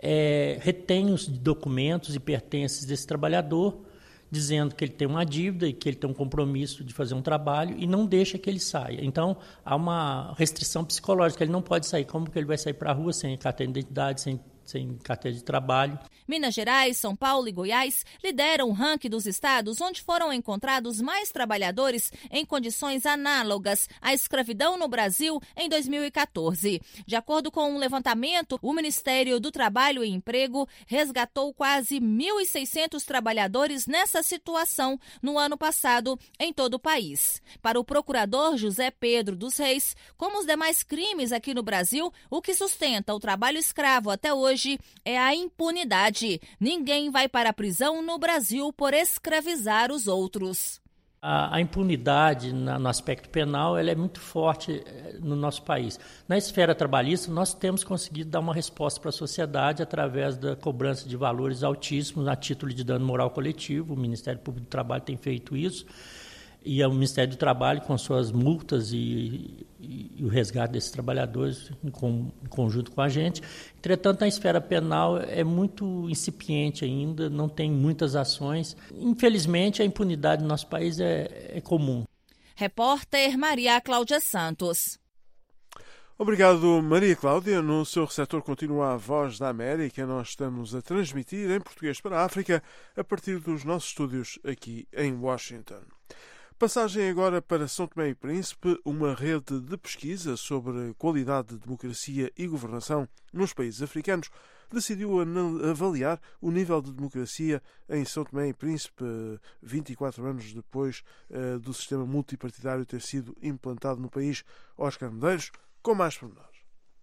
retém os documentos e pertences desse trabalhador, dizendo que ele tem uma dívida e que ele tem um compromisso de fazer um trabalho e não deixa que ele saia. Então, há uma restrição psicológica, ele não pode sair. Como que ele vai sair para a rua sem carteira de identidade, sem carteira de trabalho? Minas Gerais, São Paulo e Goiás lideram o ranking dos estados onde foram encontrados mais trabalhadores em condições análogas à escravidão no Brasil em 2014. De acordo com um levantamento, o Ministério do Trabalho e Emprego resgatou quase 1.600 trabalhadores nessa situação no ano passado em todo o país. Para o procurador José Pedro dos Reis, como os demais crimes aqui no Brasil, o que sustenta o trabalho escravo até hoje é a impunidade. Ninguém vai para a prisão no Brasil por escravizar os outros. A impunidade no aspecto penal ela é muito forte no nosso país. Na esfera trabalhista, nós temos conseguido dar uma resposta para a sociedade através da cobrança de valores altíssimos a título de dano moral coletivo. O Ministério Público do Trabalho tem feito isso. E o Ministério do Trabalho, com suas multas e o resgate desses trabalhadores em conjunto com a gente. Entretanto, na esfera penal é muito incipiente ainda, não tem muitas ações. Infelizmente, a impunidade no nosso país é comum. Repórter Maria Cláudia Santos. Obrigado, Maria Cláudia. No seu receptor continua a Voz da América. Nós estamos a transmitir em português para a África a partir dos nossos estúdios aqui em Washington. Passagem agora para São Tomé e Príncipe, uma rede de pesquisa sobre qualidade de democracia e governação nos países africanos decidiu avaliar o nível de democracia em São Tomé e Príncipe 24 anos depois do sistema multipartidário ter sido implantado no país. Oscar Medeiros, com mais pormenores.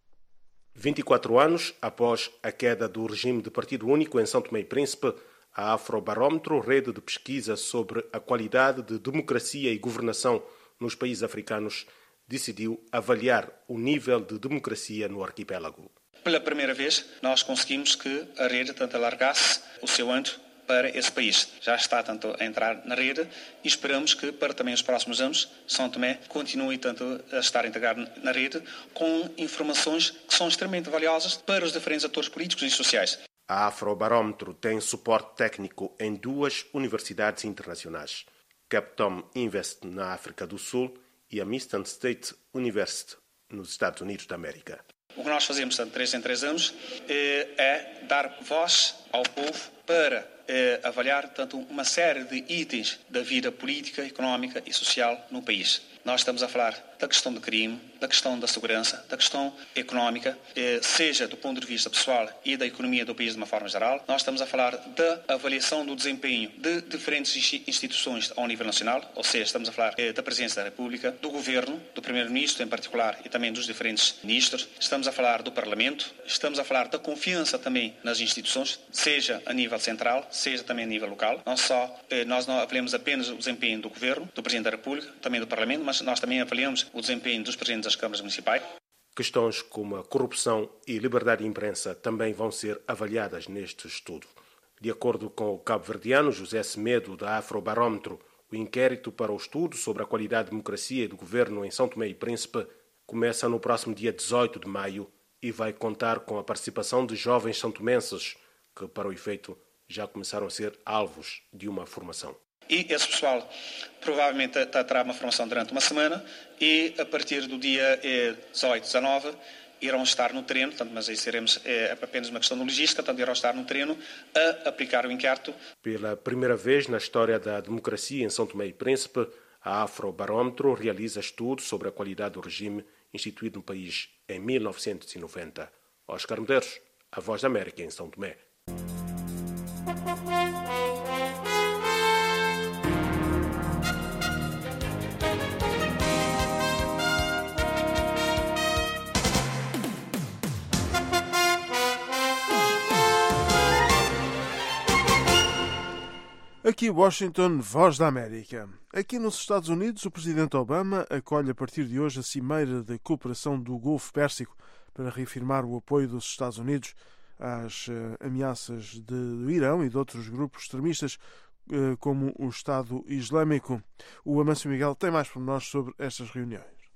24 anos após a queda do regime de partido único em São Tomé e Príncipe, a Afrobarómetro, rede de pesquisa sobre a qualidade de democracia e governação nos países africanos, decidiu avaliar o nível de democracia no arquipélago. Pela primeira vez, nós conseguimos que a rede tanto alargasse o seu âmbito para esse país. Já está tanto a entrar na rede e esperamos que para também os próximos anos São Tomé continue tanto a estar integrado na rede com informações que são extremamente valiosas para os diferentes atores políticos e sociais. A Afrobarómetro tem suporte técnico em 2 universidades internacionais, Captom Invest na África do Sul e a Michigan State University nos Estados Unidos da América. O que nós fazemos de 3 em 3 anos é dar voz ao povo para avaliar tanto uma série de itens da vida política, económica e social no país. Nós estamos a falar da questão do crime, da questão da segurança, da questão económica, seja do ponto de vista pessoal e da economia do país de uma forma geral. Nós estamos a falar da avaliação do desempenho de diferentes instituições ao nível nacional, ou seja, estamos a falar da Presidência da República, do Governo, do Primeiro-Ministro em particular e também dos diferentes ministros. Estamos a falar do Parlamento, estamos a falar da confiança também nas instituições, seja a nível central, seja também a nível local. Nós não avaliamos apenas o desempenho do Governo, do Presidente da República, também do Parlamento, mas nós também avaliamos o desempenho dos presidentes das câmaras municipais. Questões como a corrupção e liberdade de imprensa também vão ser avaliadas neste estudo. De acordo com o cabo-verdiano José Semedo, da Afrobarómetro, o inquérito para o estudo sobre a qualidade de democracia e do governo em São Tomé e Príncipe começa no próximo dia 18 de maio e vai contar com a participação de jovens santomenses que, para o efeito, já começaram a ser alvos de uma formação. E esse pessoal provavelmente terá uma formação durante uma semana e a partir do dia 18, 19 irão estar no treino, mas aí seremos apenas uma questão de logística, irão estar no treino a aplicar o inquérito. Pela primeira vez na história da democracia em São Tomé e Príncipe, a Afrobarómetro realiza estudos sobre a qualidade do regime instituído no país em 1990. Oscar Medeiros, a Voz da América em São Tomé. Aqui Washington, Voz da América. Aqui nos Estados Unidos, o presidente Obama acolhe a partir de hoje a Cimeira de Cooperação do Golfo Pérsico para reafirmar o apoio dos Estados Unidos às ameaças do Irão e de outros grupos extremistas como o Estado Islâmico. O Amâncio Miguel tem mais pormenores sobre estas reuniões.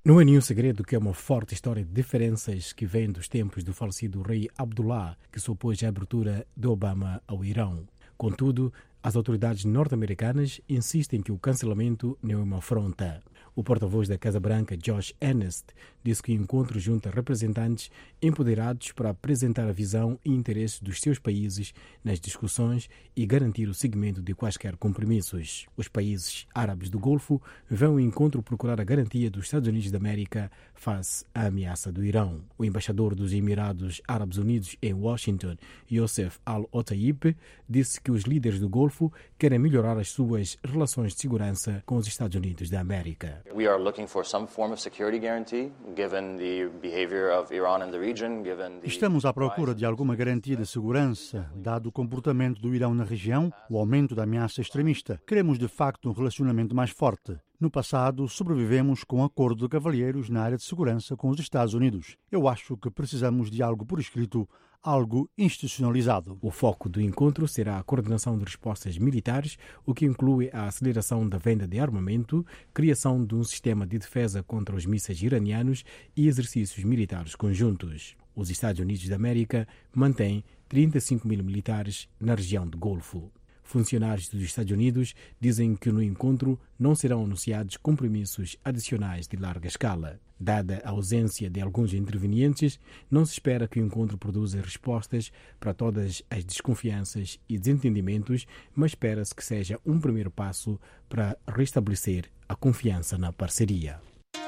Não é nenhum segredo que é uma forte história de diferenças que vem dos tempos do falecido rei Abdullah, que se opôs à abertura de Obama ao Irão. Contudo, as autoridades norte-americanas insistem que o cancelamento não é uma afronta. O porta-voz da Casa Branca, Josh Earnest, disse que o encontro junta representantes empoderados para apresentar a visão e interesses dos seus países nas discussões e garantir o seguimento de quaisquer compromissos. Os países árabes do Golfo vão ao encontro procurar a garantia dos Estados Unidos da América face à ameaça do Irão. O embaixador dos Emirados Árabes Unidos em Washington, Youssef Al-Otaib, disse que os líderes do Golfo querem melhorar as suas relações de segurança com os Estados Unidos da América. We are looking for some form of security guarantee, given the behavior of Iran in the region, given the... Estamos à procura de alguma garantia de segurança, dado o comportamento do Irão na região, o aumento da ameaça extremista. Queremos, de facto, um relacionamento mais forte. No passado, sobrevivemos com um acordo de cavalheiros na área de segurança com os Estados Unidos. Eu acho que precisamos de algo por escrito, algo institucionalizado. O foco do encontro será a coordenação de respostas militares, o que inclui a aceleração da venda de armamento, criação de um sistema de defesa contra os mísseis iranianos e exercícios militares conjuntos. Os Estados Unidos da América mantêm 35 mil militares na região do Golfo. Funcionários dos Estados Unidos dizem que no encontro não serão anunciados compromissos adicionais de larga escala. Dada a ausência de alguns intervenientes, não se espera que o encontro produza respostas para todas as desconfianças e desentendimentos, mas espera-se que seja um primeiro passo para restabelecer a confiança na parceria.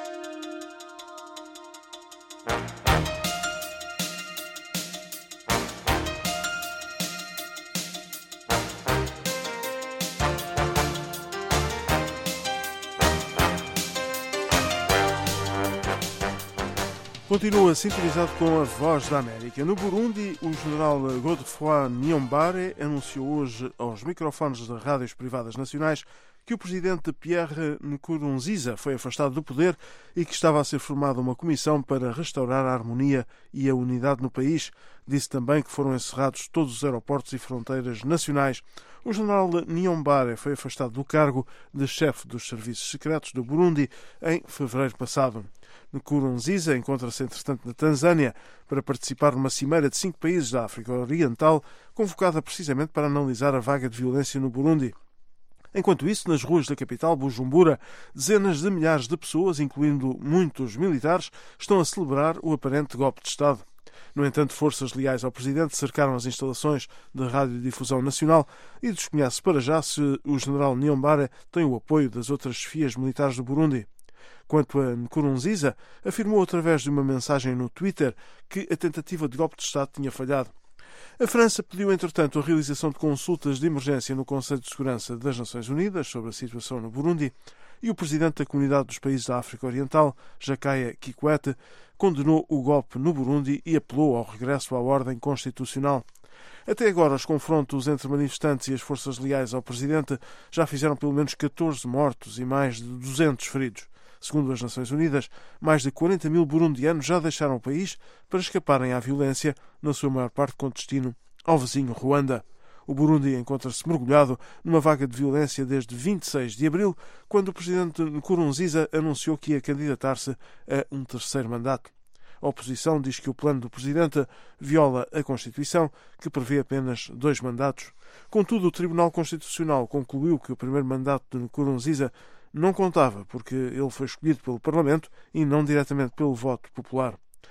Continua sintonizado com a Voz da América. No Burundi, o general Godefroid Niyombare anunciou hoje aos microfones de rádios privadas nacionais que o presidente Pierre Nkurunziza foi afastado do poder e que estava a ser formada uma comissão para restaurar a harmonia e a unidade no país. Disse também que foram encerrados todos os aeroportos e fronteiras nacionais. O general Niyombare foi afastado do cargo de chefe dos serviços secretos do Burundi em fevereiro passado. Nkurunziza encontra-se, entretanto, na Tanzânia para participar numa cimeira de 5 países da África Oriental, convocada precisamente para analisar a vaga de violência no Burundi. Enquanto isso, nas ruas da capital, Bujumbura, dezenas de milhares de pessoas, incluindo muitos militares, estão a celebrar o aparente golpe de Estado. No entanto, forças leais ao presidente cercaram as instalações da Radiodifusão Nacional e desconhece para já se o general Niyombare tem o apoio das outras chefias militares do Burundi. Quanto a Nkurunziza, afirmou através de uma mensagem no Twitter que a tentativa de golpe de Estado tinha falhado. A França pediu, entretanto, a realização de consultas de emergência no Conselho de Segurança das Nações Unidas sobre a situação no Burundi e o presidente da Comunidade dos Países da África Oriental, Jakaya Kikwete, condenou o golpe no Burundi e apelou ao regresso à ordem constitucional. Até agora, os confrontos entre manifestantes e as forças leais ao presidente já fizeram pelo menos 14 mortos e mais de 200 feridos. Segundo as Nações Unidas, mais de 40 mil burundianos já deixaram o país para escaparem à violência, na sua maior parte com destino ao vizinho Ruanda. O Burundi encontra-se mergulhado numa vaga de violência desde 26 de abril, quando o presidente Nkurunziza anunciou que ia candidatar-se a um terceiro mandato. A oposição diz que o plano do presidente viola a Constituição, que prevê apenas 2 mandatos. Contudo, o Tribunal Constitucional concluiu que o primeiro mandato de Nkurunziza não contava, porque ele foi escolhido pelo Parlamento e não diretamente pelo voto popular.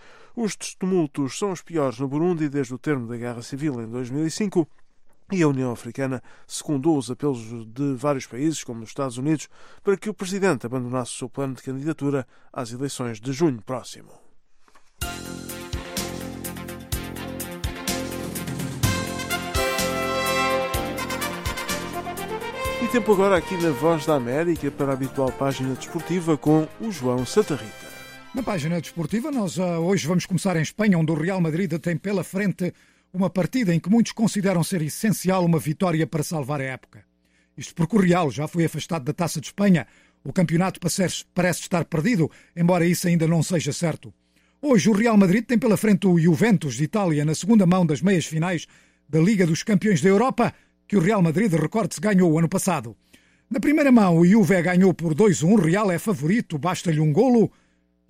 Os tumultos são os piores no Burundi desde o termo da Guerra Civil em 2005 e a União Africana secundou os apelos de vários países, como os Estados Unidos, para que o presidente abandonasse o seu plano de candidatura às eleições de junho próximo. E tempo agora aqui na Voz da América para a habitual página desportiva com o João Santa Rita. Na página desportiva, nós hoje vamos começar em Espanha, onde o Real Madrid tem pela frente uma partida em que muitos consideram ser essencial uma vitória para salvar a época. Isto porque o Real já foi afastado da Taça de Espanha. O campeonato parece estar perdido, embora isso ainda não seja certo. Hoje o Real Madrid tem pela frente o Juventus de Itália na segunda mão das meias finais da Liga dos Campeões da Europa, que o Real Madrid, recorde-se, ganhou o ano passado. Na primeira mão, o Juve ganhou por 2-1. O Real é favorito, basta-lhe um golo.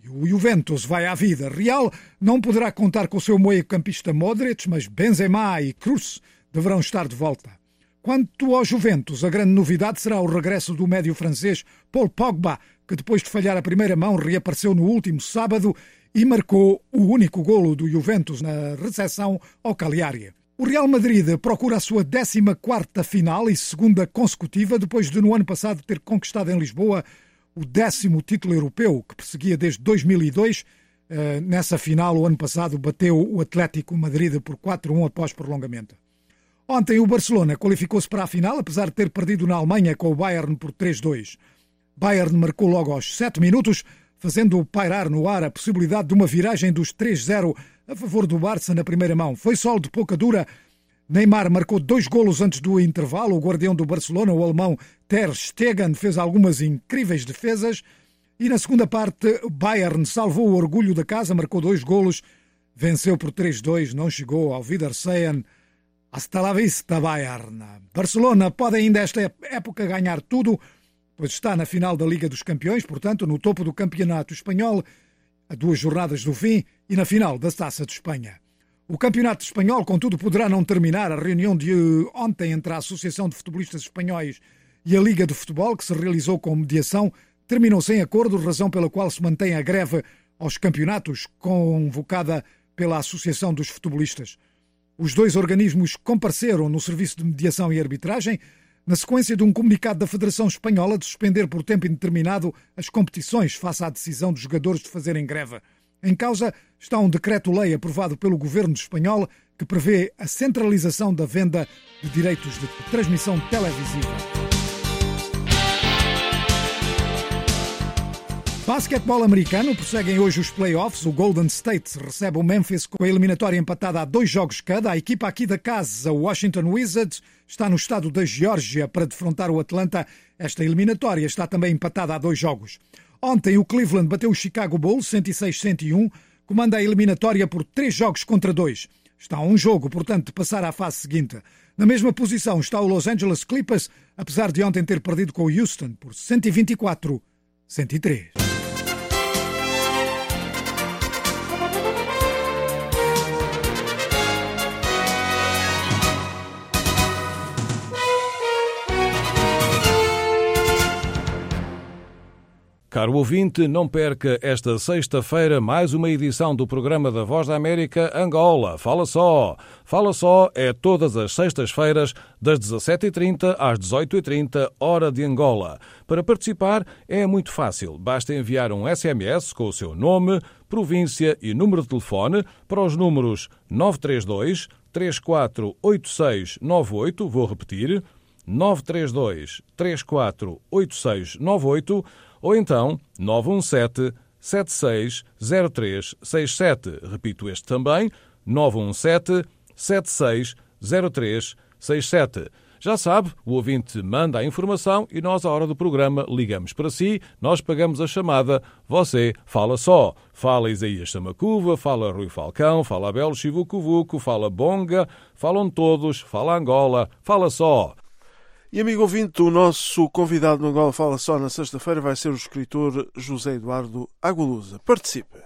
O Juventus vai à vida. Real não poderá contar com o seu meio-campista Modric, mas Benzema e Kroos deverão estar de volta. Quanto ao Juventus, a grande novidade será o regresso do médio francês Paul Pogba, que depois de falhar a primeira mão reapareceu no último sábado e marcou o único golo do Juventus na recepção ao Cagliari. O Real Madrid procura a sua 14ª final e segunda consecutiva, depois de no ano passado ter conquistado em Lisboa o 10º título europeu, que perseguia desde 2002. Nessa final, o ano passado, bateu o Atlético Madrid por 4-1 após prolongamento. Ontem o Barcelona qualificou-se para a final, apesar de ter perdido na Alemanha com o Bayern por 3-2. Bayern marcou logo aos 7 minutos, fazendo pairar no ar a possibilidade de uma viragem dos 3-0 a favor do Barça na primeira mão. Foi sol de pouca dura. Neymar marcou 2 golos antes do intervalo. O guardião do Barcelona, o alemão Ter Stegen, fez algumas incríveis defesas. E na segunda parte, o Bayern salvou o orgulho da casa, marcou 2 golos, venceu por 3-2, não chegou ao Wiedersehen. Hasta la vista, Bayern. Barcelona pode ainda esta época ganhar tudo, pois está na final da Liga dos Campeões, portanto no topo do campeonato espanhol, a 2 jornadas do fim, e na final da Taça de Espanha. O campeonato espanhol, contudo, poderá não terminar. A reunião de ontem entre a Associação de Futebolistas Espanhóis e a Liga de Futebol, que se realizou com mediação, terminou sem acordo, razão pela qual se mantém a greve aos campeonatos, convocada pela Associação dos Futebolistas. Os 2 organismos compareceram no Serviço de Mediação e Arbitragem na sequência de um comunicado da Federação Espanhola de suspender por tempo indeterminado as competições face à decisão dos jogadores de fazerem greve. Em causa está um decreto-lei aprovado pelo governo espanhol que prevê a centralização da venda de direitos de transmissão televisiva. Basquetebol americano, prosseguem hoje os playoffs. O Golden State recebe o Memphis com a eliminatória empatada a 2 jogos cada. A equipa aqui da casa, o Washington Wizards, está no estado da Geórgia para defrontar o Atlanta. Esta eliminatória está também empatada a 2 jogos. Ontem o Cleveland bateu o Chicago Bulls 106-101, comanda a eliminatória por 3-2. Está a 1 jogo, portanto, de passar à fase seguinte. Na mesma posição está o Los Angeles Clippers, apesar de ontem ter perdido com o Houston por 124-103. Caro ouvinte, não perca esta sexta-feira mais uma edição do programa da Voz da América Angola. Fala só! Fala só é todas as sextas-feiras, das 17h30 às 18h30, hora de Angola. Para participar é muito fácil. Basta enviar um SMS com o seu nome, província e número de telefone para os números 932 348698, vou repetir, 932 348698, ou então 917-760367. Repito este também, 917-760367. Já sabe, o ouvinte manda a informação e nós, à hora do programa, ligamos para si, nós pagamos a chamada, você fala só. Fala Isaías Samacuva, fala Rui Falcão, fala Abel Chivucovuco, fala Bonga, falam todos, fala Angola, fala só. E, amigo ouvinte, o nosso convidado no Angola Fala Só na sexta-feira vai ser o escritor José Eduardo Agualusa. Participe!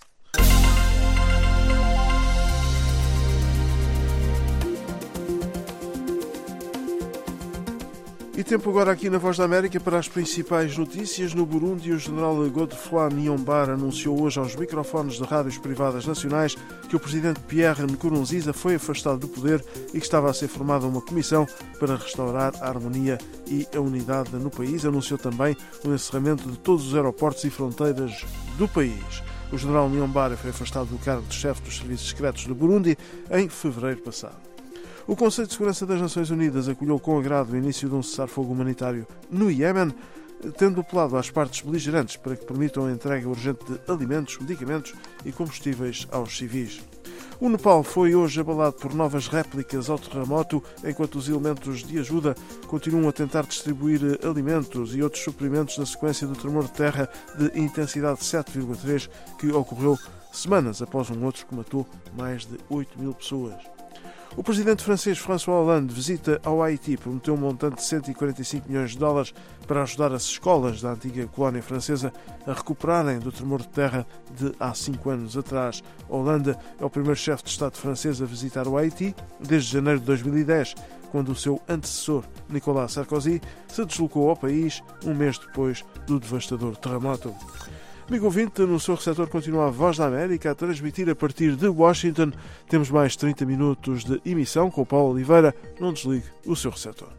E tempo agora aqui na Voz da América para as principais notícias. No Burundi, o general Godefroid Niyombare anunciou hoje aos microfones de rádios privadas nacionais que o presidente Pierre Nkurunziza foi afastado do poder e que estava a ser formada uma comissão para restaurar a harmonia e a unidade no país. Anunciou também o encerramento de todos os aeroportos e fronteiras do país. O general Niyombare foi afastado do cargo de chefe dos serviços secretos do Burundi em fevereiro passado. O Conselho de Segurança das Nações Unidas acolheu com agrado o início de um cessar-fogo humanitário no Iémen, tendo apelado às partes beligerantes para que permitam a entrega urgente de alimentos, medicamentos e combustíveis aos civis. O Nepal foi hoje abalado por novas réplicas ao terremoto, enquanto os elementos de ajuda continuam a tentar distribuir alimentos e outros suprimentos na sequência do tremor de terra de intensidade 7,3 que ocorreu semanas após um outro que matou mais de 8.000 pessoas. O presidente francês François Hollande visita ao Haiti, prometeu um montante de 145 milhões de dólares para ajudar as escolas da antiga colónia francesa a recuperarem do tremor de terra de há 5 anos atrás. Hollande é o primeiro chefe de Estado francês a visitar o Haiti desde janeiro de 2010, quando o seu antecessor, Nicolas Sarkozy, se deslocou ao país um mês depois do devastador terremoto. Amigo ouvinte, no seu receptor continua a Voz da América a transmitir a partir de Washington. Temos mais 30 minutos de emissão com o Paulo Oliveira. Não desligue o seu receptor.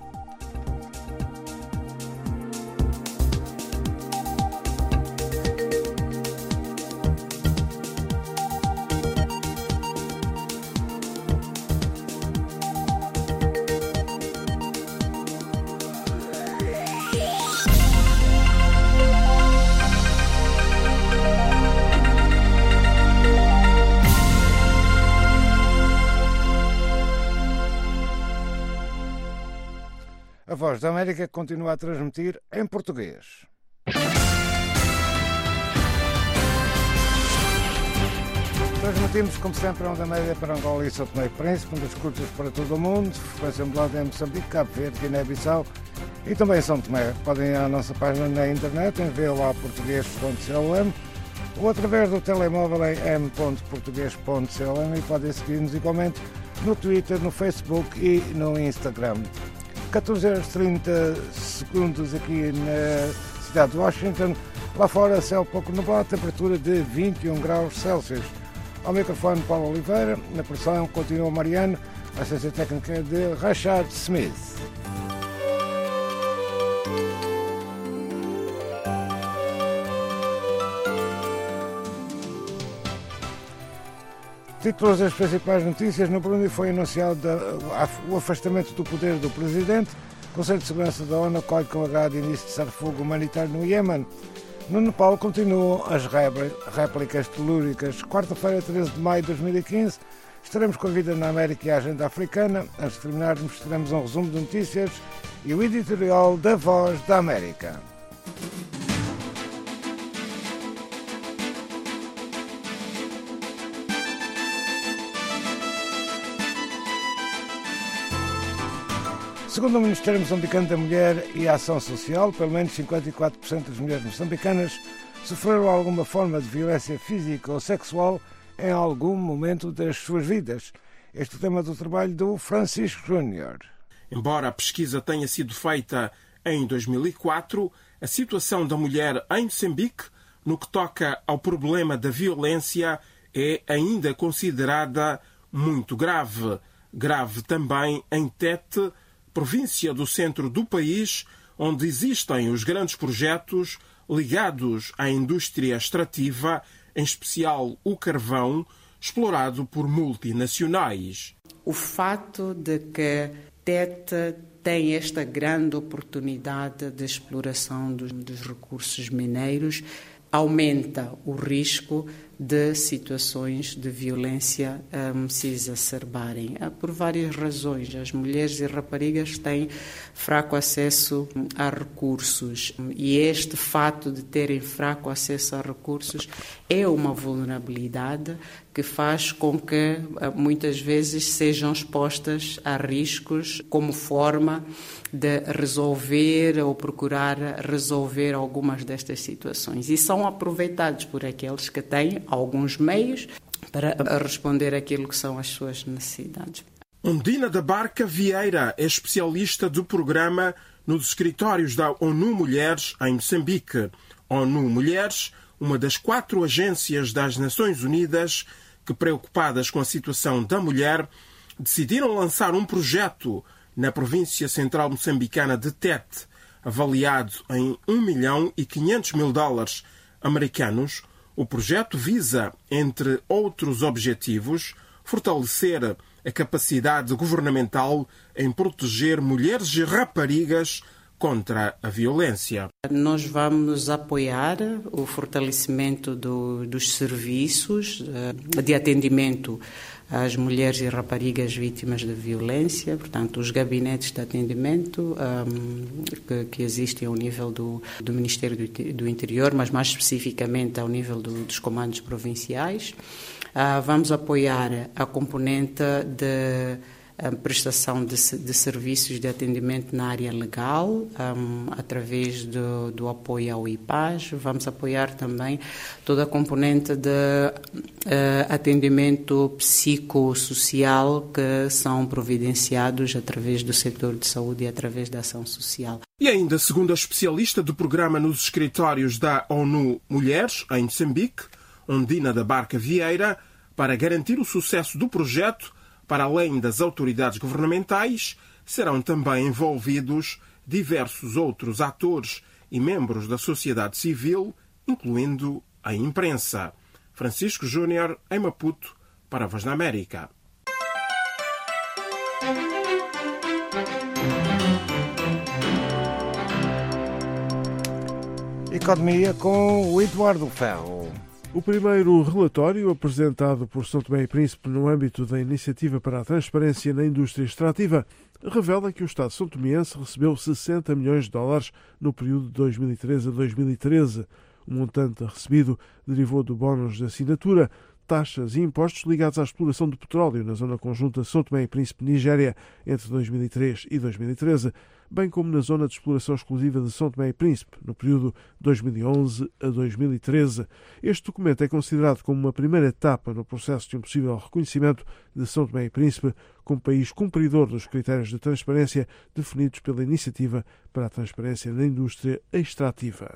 A Voz da América continua a transmitir em português. Transmitimos, como sempre, a onda média para Angola e São Tomé e Príncipe, ondas curtas para todo o mundo, frequência modulada em Moçambique, Cabo Verde, Guiné-Bissau e também São Tomé. Podem ir à nossa página na internet em voaportugues.com ou através do telemóvel em m.portugues.com e podem seguir-nos igualmente no Twitter, no Facebook e no Instagram. 14h30 aqui na cidade de Washington. Lá fora, céu pouco nublado, temperatura de 21 graus Celsius. Ao microfone, Paulo Oliveira. Na produção, continua Mariano. A assistência técnica de Rashad Smith. Títulos das principais notícias. No Burundi foi anunciado o afastamento do poder do presidente. O Conselho de Segurança da ONU acolhe com agrado início de cessar-fogo humanitário no Iêmen. No Nepal continuam as réplicas telúricas. Quarta-feira, 13 de maio de 2015, estaremos com a vida na América e a agenda africana. Antes de terminarmos, teremos um resumo de notícias e o editorial da Voz da América. Segundo o Ministério Moçambicano da Mulher e a Ação Social, pelo menos 54% das mulheres moçambicanas sofreram alguma forma de violência física ou sexual em algum momento das suas vidas. Este é o tema do trabalho do Francisco Júnior. Embora a pesquisa tenha sido feita em 2004, a situação da mulher em Moçambique, no que toca ao problema da violência, é ainda considerada muito grave. Grave também em Tete, província do centro do país, onde existem os grandes projetos ligados à indústria extrativa, em especial o carvão, explorado por multinacionais. O fato de que Tete tem esta grande oportunidade de exploração dos recursos mineiros aumenta o risco de situações de violência se exacerbarem. Por várias razões. As mulheres e raparigas têm fraco acesso a recursos e este fato de terem fraco acesso a recursos é uma vulnerabilidade que faz com que muitas vezes sejam expostas a riscos como forma de resolver ou procurar resolver algumas destas situações. E são aproveitados por aqueles que têm alguns meios para responder àquilo que são as suas necessidades. Undina da Barca Vieira é especialista do programa nos escritórios da ONU Mulheres em Moçambique. ONU Mulheres, uma das 4 agências das Nações Unidas que, preocupadas com a situação da mulher, decidiram lançar um projeto na província central moçambicana de Tete, avaliado em $1.500.000 americanos. O projeto visa, entre outros objetivos, fortalecer a capacidade governamental em proteger mulheres e raparigas contra a violência. Nós vamos apoiar o fortalecimento dos serviços de atendimento às mulheres e raparigas vítimas de violência, portanto, os gabinetes de atendimento que existem ao nível do Ministério do Interior, mas mais especificamente ao nível dos comandos provinciais. Vamos apoiar a componente de prestação de serviços de atendimento na área legal, através do apoio ao IPAS. Vamos apoiar também toda a componente de atendimento psicossocial que são providenciados através do setor de saúde e através da ação social. E ainda, segundo a especialista do programa nos escritórios da ONU Mulheres, em Moçambique, Ondina da Barca Vieira, para garantir o sucesso do projeto, para além das autoridades governamentais, serão também envolvidos diversos outros atores e membros da sociedade civil, incluindo a imprensa. Francisco Júnior, em Maputo, para a Voz da América. Economia com o Eduardo Ferro. O primeiro relatório, apresentado por São Tomé e Príncipe no âmbito da Iniciativa para a Transparência na Indústria Extrativa, revela que o Estado são-tomense recebeu 60 milhões de dólares no período de 2013 a 2013. O montante recebido derivou do bónus de assinatura, taxas e impostos ligados à exploração de petróleo na zona conjunta São Tomé e Príncipe-Nigéria entre 2003 e 2013, bem como na zona de exploração exclusiva de São Tomé e Príncipe, no período 2011 a 2013. Este documento é considerado como uma primeira etapa no processo de um possível reconhecimento de São Tomé e Príncipe como país cumpridor dos critérios de transparência definidos pela Iniciativa para a Transparência na Indústria Extrativa.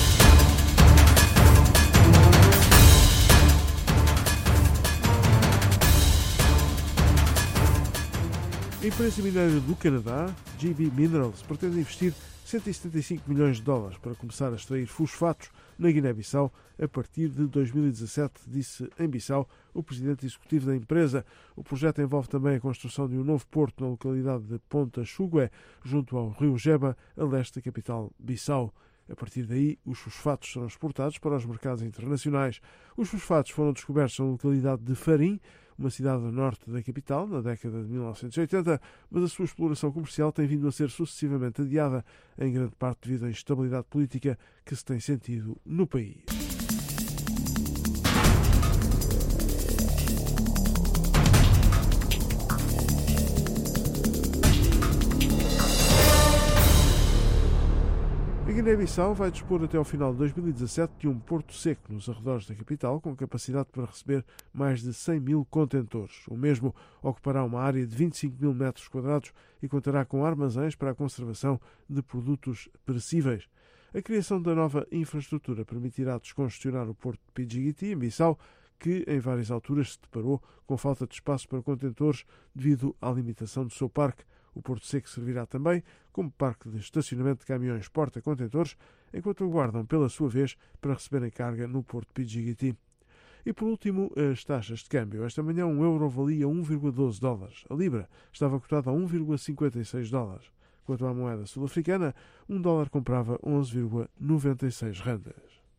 A empresa mineira do Canadá, GB Minerals, pretende investir 175 milhões de dólares para começar a extrair fosfatos na Guiné-Bissau a partir de 2017, disse em Bissau o presidente executivo da empresa. O projeto envolve também a construção de um novo porto na localidade de Ponta Xugué, junto ao rio Jeba, a leste da capital Bissau. A partir daí, os fosfatos serão exportados para os mercados internacionais. Os fosfatos foram descobertos na localidade de Farim, uma cidade a norte da capital, na década de 1980, mas a sua exploração comercial tem vindo a ser sucessivamente adiada, em grande parte devido à instabilidade política que se tem sentido no país. A Guiné-Bissau vai dispor até ao final de 2017 de um porto seco nos arredores da capital, com capacidade para receber mais de 100 mil contentores. O mesmo ocupará uma área de 25 mil metros quadrados e contará com armazéns para a conservação de produtos perecíveis. A criação da nova infraestrutura permitirá descongestionar o porto de Pidjigiti, em Bissau, que em várias alturas se deparou com falta de espaço para contentores devido à limitação do seu parque. O Porto Seco servirá também como parque de estacionamento de caminhões porta-contentores, enquanto aguardam pela sua vez para receberem carga no Porto de Pidjigiti. E por último, as taxas de câmbio. Esta manhã um euro valia 1,12 dólares. A libra estava cotada a 1,56 dólares. Quanto à moeda sul-africana, um dólar comprava 11,96 randas.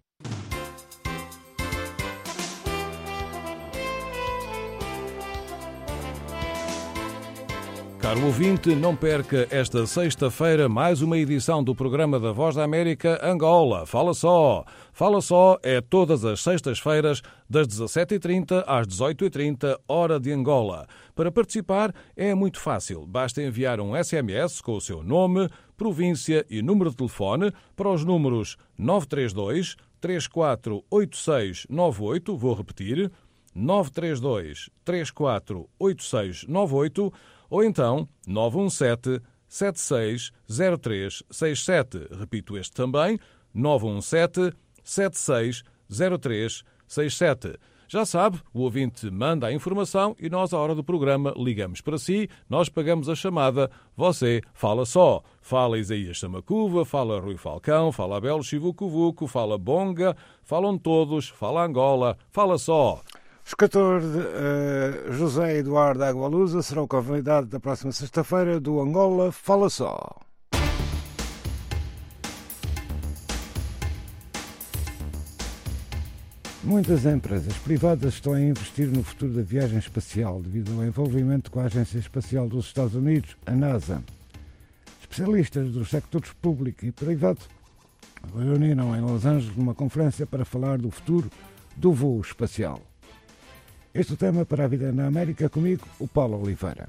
Caro ouvinte, não perca esta sexta-feira mais uma edição do programa da Voz da América Angola. Fala só! Fala só é todas as sextas-feiras, das 17h30 às 18h30, hora de Angola. Para participar é muito fácil. Basta enviar um SMS com o seu nome, província e número de telefone para os números 932 348698. Vou repetir, 932 348698. Ou então 917-760367. Repito este também, 917-760367. Já sabe, o ouvinte manda a informação e nós, à hora do programa, ligamos para si, nós pagamos a chamada, você fala só. Fala Isaías Samacuva, fala Rui Falcão, fala Abel Chivucovuco, fala Bonga, falam todos, fala Angola, fala só. O escritor José Eduardo Agualusa será o convidado da próxima sexta-feira do Angola Fala Só. Muitas empresas privadas estão a investir no futuro da viagem espacial devido ao envolvimento com a Agência Espacial dos Estados Unidos, a NASA. Especialistas dos sectores público e privado reuniram em Los Angeles numa conferência para falar do futuro do voo espacial. Este é o tema para a Vida na América, comigo, o Paulo Oliveira.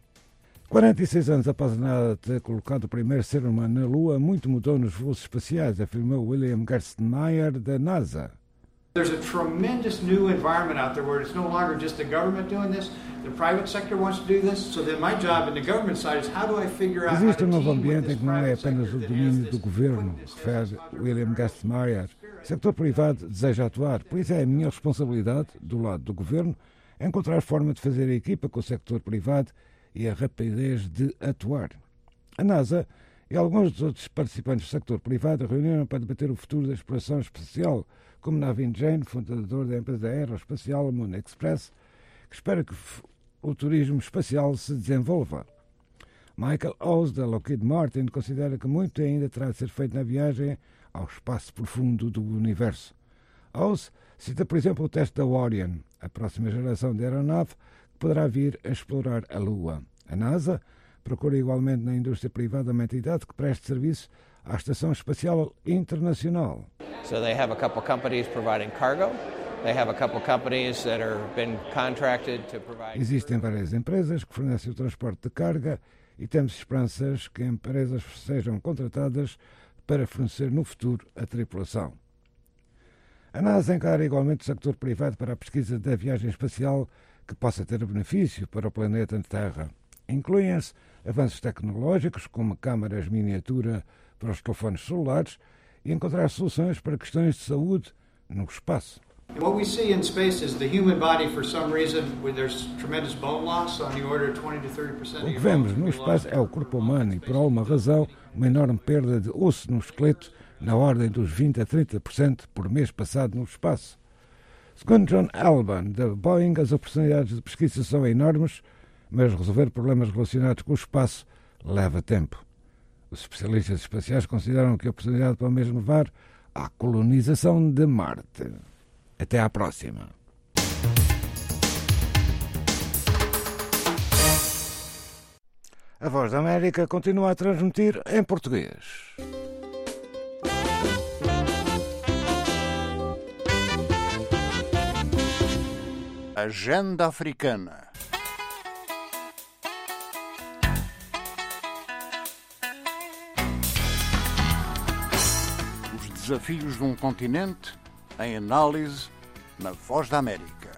46 anos após a NASA ter colocado o primeiro ser humano na Lua, muito mudou nos voos espaciais, afirmou William Gerstenmaier, da NASA. There's a tremendous new environment out there where it's no longer just the government doing this, the private sector wants to do this. So then my job in the government side is how do I figure out Existe novo ambiente em que não é apenas o domínio do governo, refere William Gerstenmaier. O sector privado deseja atuar, por isso é a minha responsabilidade, do lado do governo, encontrar forma de fazer a equipa com o sector privado e a rapidez de atuar. A NASA e alguns dos outros participantes do sector privado reuniram para debater o futuro da exploração espacial, como Navin Jain, fundador da empresa aeroespacial Moon Express, que espera que o turismo espacial se desenvolva. Michael Owes, da Lockheed Martin, considera que muito ainda terá de ser feito na viagem ao espaço profundo do universo. Owes cita, por exemplo, o teste da Orion, a próxima geração de aeronave que poderá vir a explorar a Lua. A NASA procura igualmente na indústria privada uma entidade que preste serviço à Estação Espacial Internacional. So they have a couple companies providing cargo. They have a couple companies that are been contracted to provide. Existem várias empresas que fornecem o transporte de carga e temos esperanças que empresas sejam contratadas para fornecer no futuro a tripulação. A NASA encara igualmente o sector privado para a pesquisa da viagem espacial que possa ter benefício para o planeta Terra. Incluem-se avanços tecnológicos como câmaras miniatura para os telefones celulares e encontrar soluções para questões de saúde no espaço. What we see in space is the human body, for some reason, where there's tremendous bone loss on the order of 20 to 30%. O que vemos no espaço é o corpo humano e, por alguma razão, uma enorme perda de osso no esqueleto na ordem dos 20 a 30% por mês passado no espaço. Segundo John Alban, da Boeing, as oportunidades de pesquisa são enormes, mas resolver problemas relacionados com o espaço leva tempo. Os especialistas espaciais consideram que a oportunidade pode mesmo levar à colonização de Marte. Até à próxima. A Voz da América continua a transmitir em português. Agenda Africana. Os desafios de um continente em análise na Voz da América.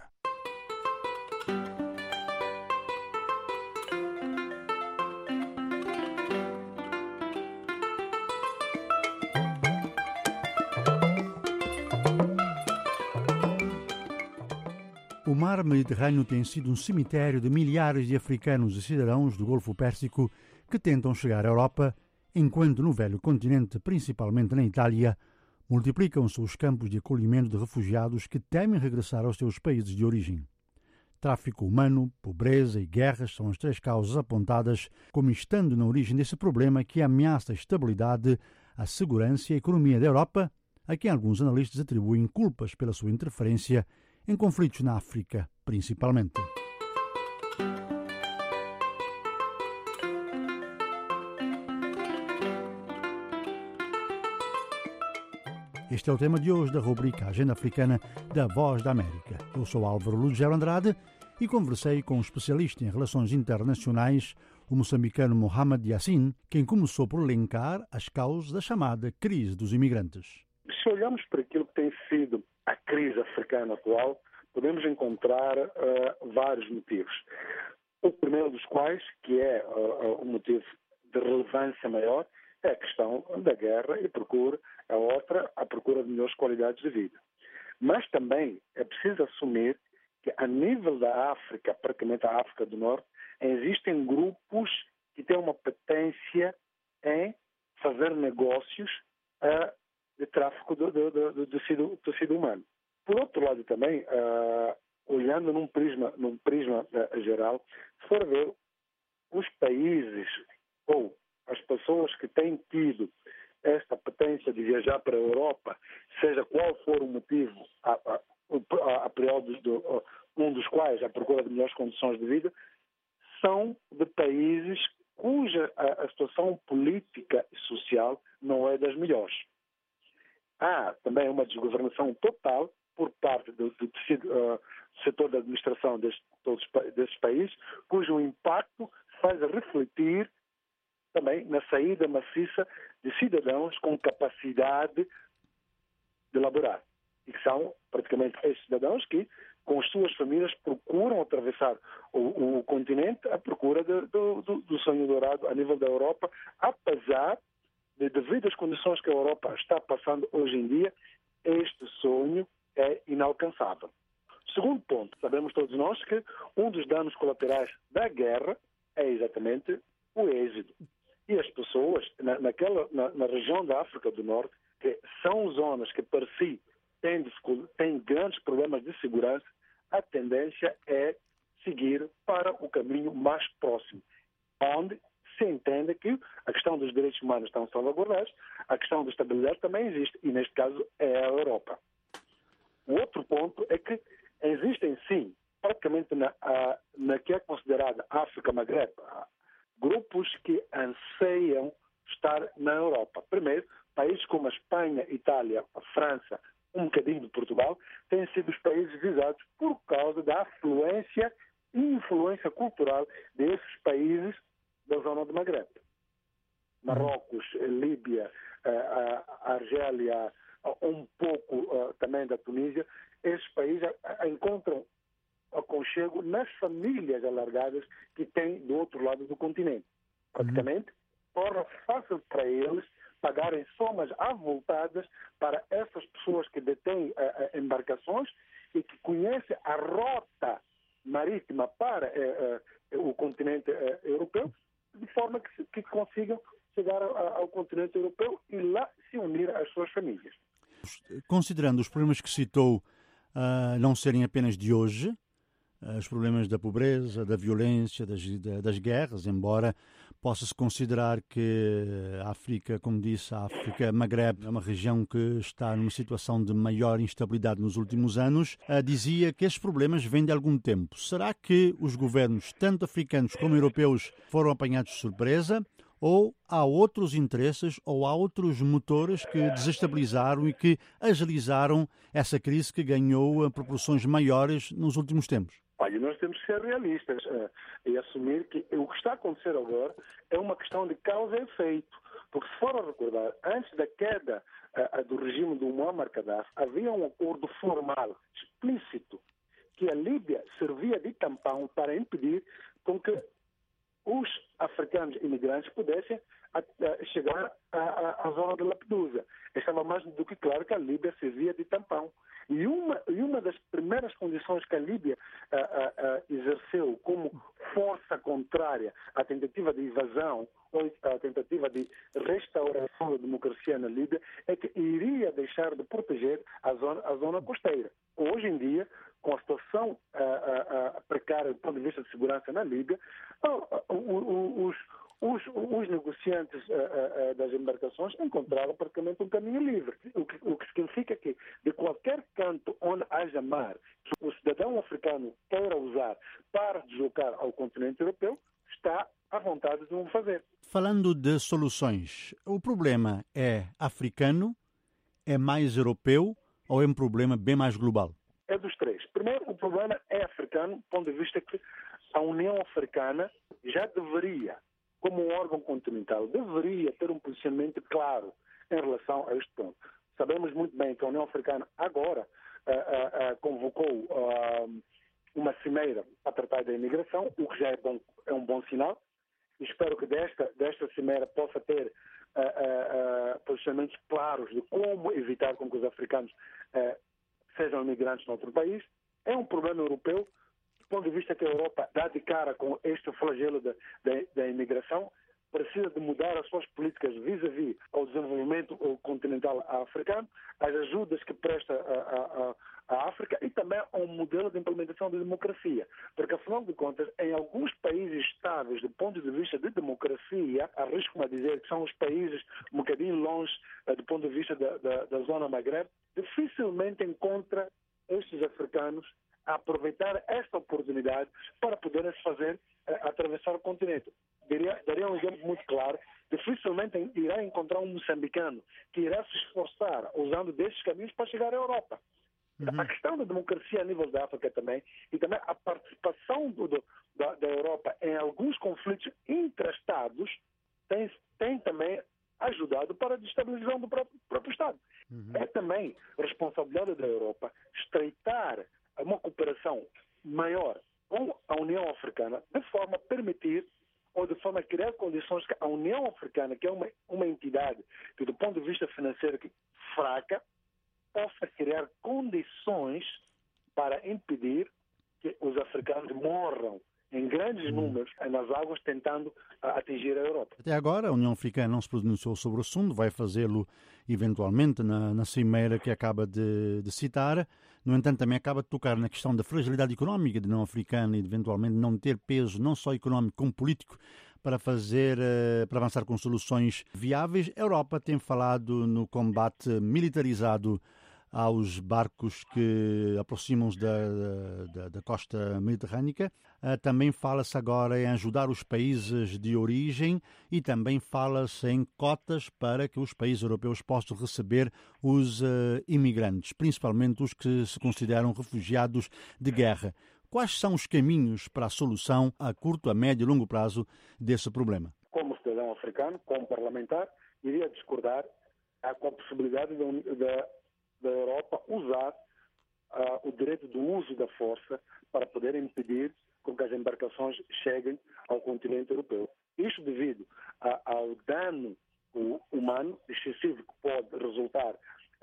O mar Mediterrâneo tem sido um cemitério de milhares de africanos e cidadãos do Golfo Pérsico que tentam chegar à Europa, enquanto no velho continente, principalmente na Itália, multiplicam-se os campos de acolhimento de refugiados que temem regressar aos seus países de origem. Tráfico humano, pobreza e guerras são as três causas apontadas como estando na origem desse problema que ameaça a estabilidade, a segurança e a economia da Europa, a quem alguns analistas atribuem culpas pela sua interferência em conflitos na África, principalmente. Este é o tema de hoje da rubrica Agenda Africana da Voz da América. Eu sou Álvaro Lugero Andrade e conversei com um especialista em relações internacionais, o moçambicano Mohamed Yassin, quem começou por elencar as causas da chamada crise dos imigrantes. Se olharmos para aquilo que tem sido a crise africana atual, podemos encontrar vários motivos. O primeiro dos quais, que é o motivo de relevância maior, é a questão da guerra e a outra, a procura de melhores qualidades de vida. Mas também é preciso assumir que a nível da África, praticamente a África do Norte, existem grupos que têm uma potência em fazer negócios de tráfico do tecido humano. Por outro lado também, olhando num prisma geral, se for ver os países ou as pessoas que têm tido esta potência de viajar para a Europa, seja qual for o motivo, a priori um dos quais a procura de melhores condições de vida, são de países cuja a situação política e social não é das melhores. Há também uma desgovernação total por parte do setor da administração desses países, cujo impacto faz refletir também na saída maciça de cidadãos com capacidade de laborar. E que são praticamente esses cidadãos que, com as suas famílias, procuram atravessar o continente à procura do sonho dourado a nível da Europa, apesar de devidas condições que a Europa está passando hoje em dia, este sonho é inalcançável. Segundo ponto, sabemos todos nós que um dos danos colaterais da guerra é exatamente o êxodo. E as pessoas na região da África do Norte, que são zonas que per si têm grandes problemas de segurança, a tendência é seguir para o caminho mais próximo, onde se entende que a questão dos direitos humanos estão salvaguardados, a questão da estabilidade também existe, e neste caso é a Europa. O outro ponto é que existem sim, praticamente na que é considerada África-Magreb, grupos que anseiam estar na Europa. Primeiro, países como a Espanha, Itália, a França, um bocadinho de Portugal, têm sido os países visados por causa da afluência e influência cultural desses países da zona do Magreb. Marrocos, Líbia, a Argélia, um pouco também da Tunísia, esses países encontram aconchego nas famílias alargadas que têm do outro lado do continente. Praticamente, torna fácil para eles pagarem somas avultadas para essas pessoas que detêm embarcações e que conhecem a rota marítima para o continente europeu, de forma que consigam chegar ao continente europeu e lá se unir às suas famílias. Considerando os problemas que citou não serem apenas de hoje, os problemas da pobreza, da violência, das guerras, embora possa-se considerar que a África, como disse, a África Magreb é uma região que está numa situação de maior instabilidade nos últimos anos, dizia que estes problemas vêm de algum tempo. Será que os governos, tanto africanos como europeus, foram apanhados de surpresa? Ou há outros interesses, ou há outros motores que desestabilizaram e que agilizaram essa crise que ganhou proporções maiores nos últimos tempos? Olha, nós temos que ser realistas e assumir que o que está a acontecer agora é uma questão de causa e efeito. Porque se for a recordar, antes da queda do regime do Muammar Gaddafi, havia um acordo formal, explícito, que a Líbia servia de tampão para impedir com que os africanos imigrantes pudessem chegar à zona de Lampedusa. Estava mais do que claro que a Líbia servia de tampão. E uma das primeiras condições que a Líbia exerceu como força contrária à tentativa de invasão ou à tentativa de restauração da democracia na Líbia é que iria deixar de proteger a zona costeira. Hoje em dia, com a situação precária do ponto de vista de segurança na Líbia, os negociantes das embarcações encontraram praticamente um caminho livre. O que significa que, de qualquer canto onde haja mar, que o cidadão africano queira usar para deslocar ao continente europeu, está à vontade de o fazer. Falando de soluções, o problema é africano, é mais europeu ou é um problema bem mais global? É dos três. Primeiro, o problema é africano, do ponto de vista que a União Africana já deveria, como um órgão continental, deveria ter um posicionamento claro em relação a este ponto. Sabemos muito bem que a União Africana agora convocou uma cimeira para tratar da imigração, o que já é um bom sinal. Espero que desta cimeira possa ter posicionamentos claros de como evitar com que os africanos sejam imigrantes no outro país. É um problema europeu, do ponto de vista que a Europa dá de cara com este flagelo da imigração, precisa de mudar as suas políticas vis-à-vis ao desenvolvimento continental africano, as ajudas que presta à África e também a um modelo de implementação da democracia. Porque, afinal de contas, em alguns países estáveis do ponto de vista de democracia, arrisco-me a dizer que são os países um bocadinho longe do ponto de vista da zona Magreb, dificilmente encontra estes africanos a aproveitar esta oportunidade para poderem fazer atravessar o continente. Daria um exemplo muito claro. Dificilmente irá encontrar um moçambicano que irá se esforçar usando desses caminhos para chegar à Europa. A questão da democracia a nível da África também, e também a participação da Europa em alguns conflitos intra-estados tem também ajudado para a destabilização do próprio Estado. É também responsabilidade da Europa estreitar uma cooperação maior com a União Africana, de forma a permitir ou de forma a criar condições que a União Africana, que é uma entidade que do ponto de vista financeiro fraca, possa criar condições para impedir que os africanos morram em grandes números nas águas tentando atingir a Europa. Até agora a União Africana não se pronunciou sobre o assunto, vai fazê-lo eventualmente na cimeira que acaba de citar. No entanto, também acaba de tocar na questão da fragilidade económica da União Africana e de eventualmente não ter peso não só económico como político para avançar com soluções viáveis. A Europa tem falado no combate militarizado aos barcos que aproximam-se da costa mediterrânica. Também fala-se agora em ajudar os países de origem e também fala-se em cotas para que os países europeus possam receber os imigrantes, principalmente os que se consideram refugiados de guerra. Quais são os caminhos para a solução a curto, a médio e longo prazo desse problema? Como cidadão africano, como parlamentar, iria discordar com a possibilidade da Europa usar o direito do uso da força para poder impedir que as embarcações cheguem ao continente europeu. Isto devido ao dano humano excessivo que pode resultar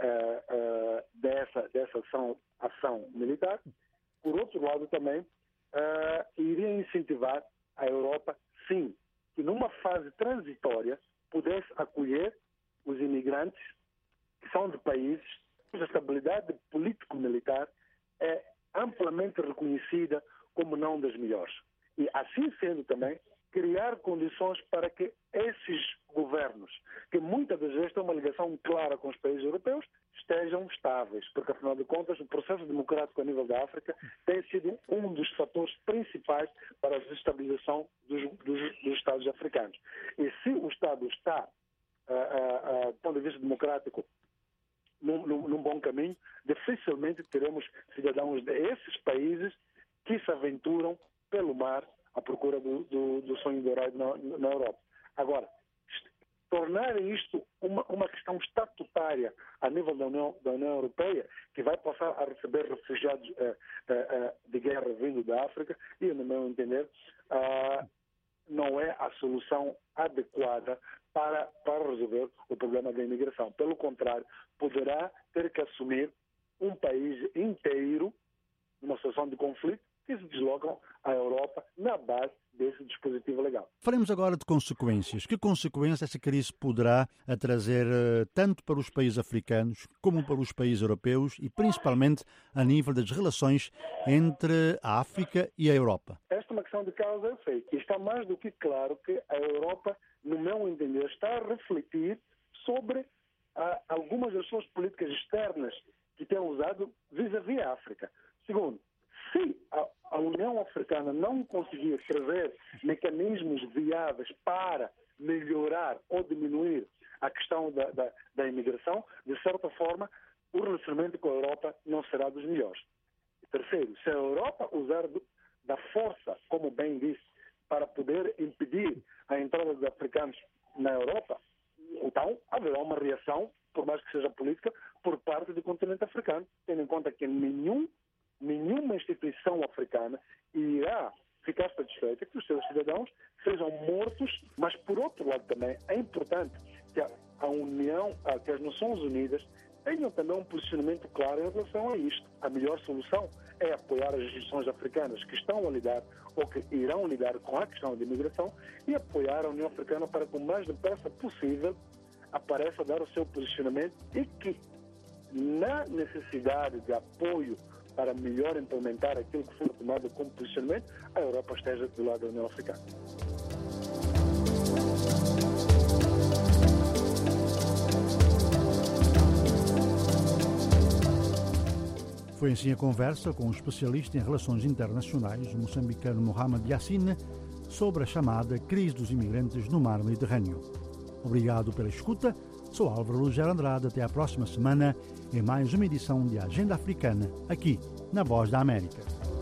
dessa ação militar. Por outro lado, também iria incentivar a Europa, sim, que numa fase transitória pudesse acolher os imigrantes que são de países cuja estabilidade político-militar é amplamente reconhecida como não das melhores. E assim sendo também, criar condições para que esses governos, que muitas das vezes têm uma ligação clara com os países europeus, estejam estáveis, porque afinal de contas o processo democrático a nível da África tem sido um dos fatores principais para a desestabilização dos Estados africanos. E se o Estado está, do ponto de vista democrático, num bom caminho, dificilmente teremos cidadãos desses países que se aventuram pelo mar à procura do sonho dourado na Europa. Agora, tornar isto uma questão estatutária a nível da União Europeia, que vai passar a receber refugiados de guerra vindo da África, e, no meu entender, não é a solução adequada para resolver o problema da imigração. Pelo contrário, poderá ter que assumir um país inteiro numa situação de conflito que se deslocam à Europa na base desse dispositivo legal. Faremos agora de consequências. Que consequências essa crise poderá trazer tanto para os países africanos como para os países europeus e principalmente a nível das relações entre a África e a Europa? Esta é uma questão de causa e efeito. E está mais do que claro que a Europa, no meu entender, está a refletir sobre algumas das suas políticas externas que tem usado vis-à-vis a África. Segundo, se a União Africana não conseguir trazer mecanismos viáveis para melhorar ou diminuir a questão da imigração, de certa forma, o relacionamento com a Europa não será dos melhores. Terceiro, se a Europa usar da força, como bem disse, para poder impedir a entrada dos africanos na Europa, então haverá uma reação, por mais que seja política, por parte do continente africano, tendo em conta que nenhuma instituição africana irá ficar satisfeita que os seus cidadãos sejam mortos, mas por outro lado também é importante que que as Nações Unidas tenham também um posicionamento claro em relação a isto. A melhor solução é apoiar as instituições africanas que estão a lidar ou que irão lidar com a questão da imigração e apoiar a União Africana para que o mais depressa possível apareça a dar o seu posicionamento e que na necessidade de apoio para melhor implementar aquilo que foi tomado como posicionamento, a Europa esteja do lado da União Africana. Foi assim a conversa com o especialista em relações internacionais, o moçambicano Mohamed Yassine, sobre a chamada crise dos imigrantes no mar Mediterrâneo. Obrigado pela escuta. Sou Álvaro Lugero Andrade. Até à próxima semana em mais uma edição de Agenda Africana, aqui na Voz da América.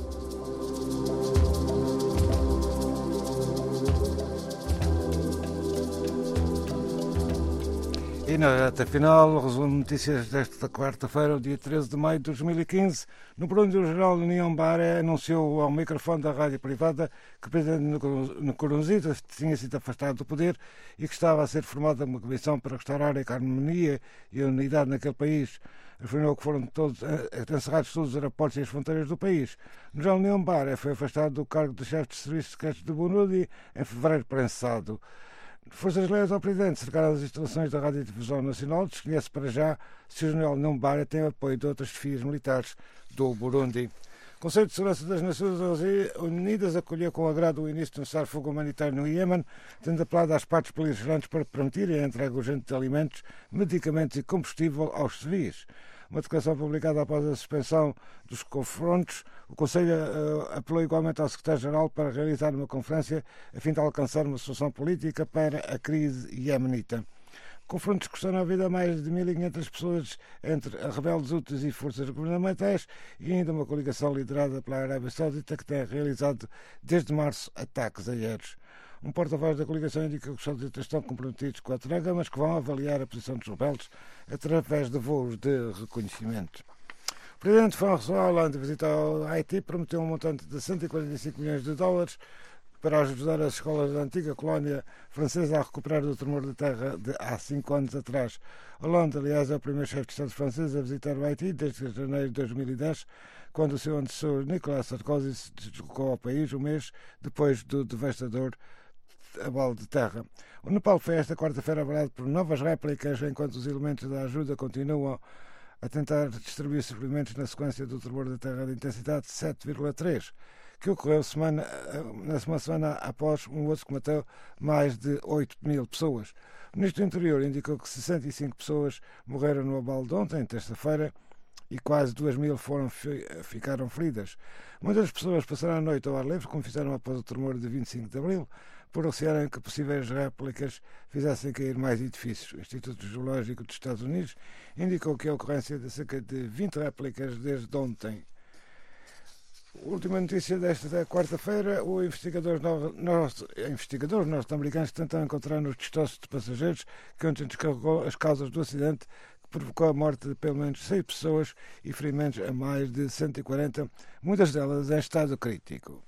E na reta final, o resumo de notícias desta quarta-feira, dia 13 de maio de 2015. No Burundi, o general Niyombare anunciou ao microfone da rádio privada que o presidente Nkurunziza tinha sido afastado do poder e que estava a ser formada uma comissão para restaurar a harmonia e a unidade naquele país. Afirmou que foram encerrados todos os aeroportos e as fronteiras do país. O general Niyombare foi afastado do cargo de chefe de serviços secretos de Burundi em fevereiro passado. Forças leais ao presidente cercaram as instalações da Rádio e Televisão Nacional. Desconhece para já se o general Niyombare tem apoio de outras chefias militares do Burundi. O Conselho de Segurança das Nações Unidas acolheu com agrado o início de um cessar-fogo humanitário no Iêmen, tendo apelado às partes beligerantes para permitirem a entrega urgente de alimentos, medicamentos e combustível aos civis. Uma declaração publicada após a suspensão dos confrontos, o Conselho apelou igualmente ao Secretário-Geral para realizar uma conferência a fim de alcançar uma solução política para a crise iemenita. Confrontos custaram a vida a mais de 1.500 pessoas entre rebeldes hutus e forças governamentais e ainda uma coligação liderada pela Arábia Saudita que tem realizado desde março ataques aéreos. Um porta-voz da coligação indica que os sauditas estão comprometidos com a trégua, mas que vão avaliar a posição dos rebeldes através de voos de reconhecimento. O presidente François Hollande visitou o Haiti, prometeu um montante de 145 milhões de dólares para ajudar as escolas da antiga colónia francesa a recuperar do tremor de terra de há 5 anos atrás. Hollande, aliás, é o primeiro chefe de Estado francês a visitar o Haiti desde janeiro de 2010, quando o seu antecessor Nicolas Sarkozy se deslocou ao país um mês depois do devastador abalo de terra. O Nepal foi esta quarta-feira abalado por novas réplicas, enquanto os elementos da ajuda continuam a tentar distribuir suprimentos na sequência do tremor de terra de intensidade 7,3, que ocorreu uma semana após um outro que matou mais de 8.000 pessoas. O Ministro do Interior indicou que 65 pessoas morreram no abalo de ontem, terça-feira, e quase 2.000 ficaram feridas. Muitas pessoas passaram a noite ao ar livre, como fizeram após o tremor de 25 de abril, por recearem que possíveis réplicas fizessem cair mais edifícios. O Instituto Geológico dos Estados Unidos indicou que a ocorrência de cerca de 20 réplicas desde ontem. Última notícia desta quarta-feira: os investigadores norte-americanos tentam encontrar nos destroços de passageiros que ontem descarregou as causas do acidente que provocou a morte de pelo menos 6 pessoas e ferimentos a mais de 140, muitas delas em estado crítico.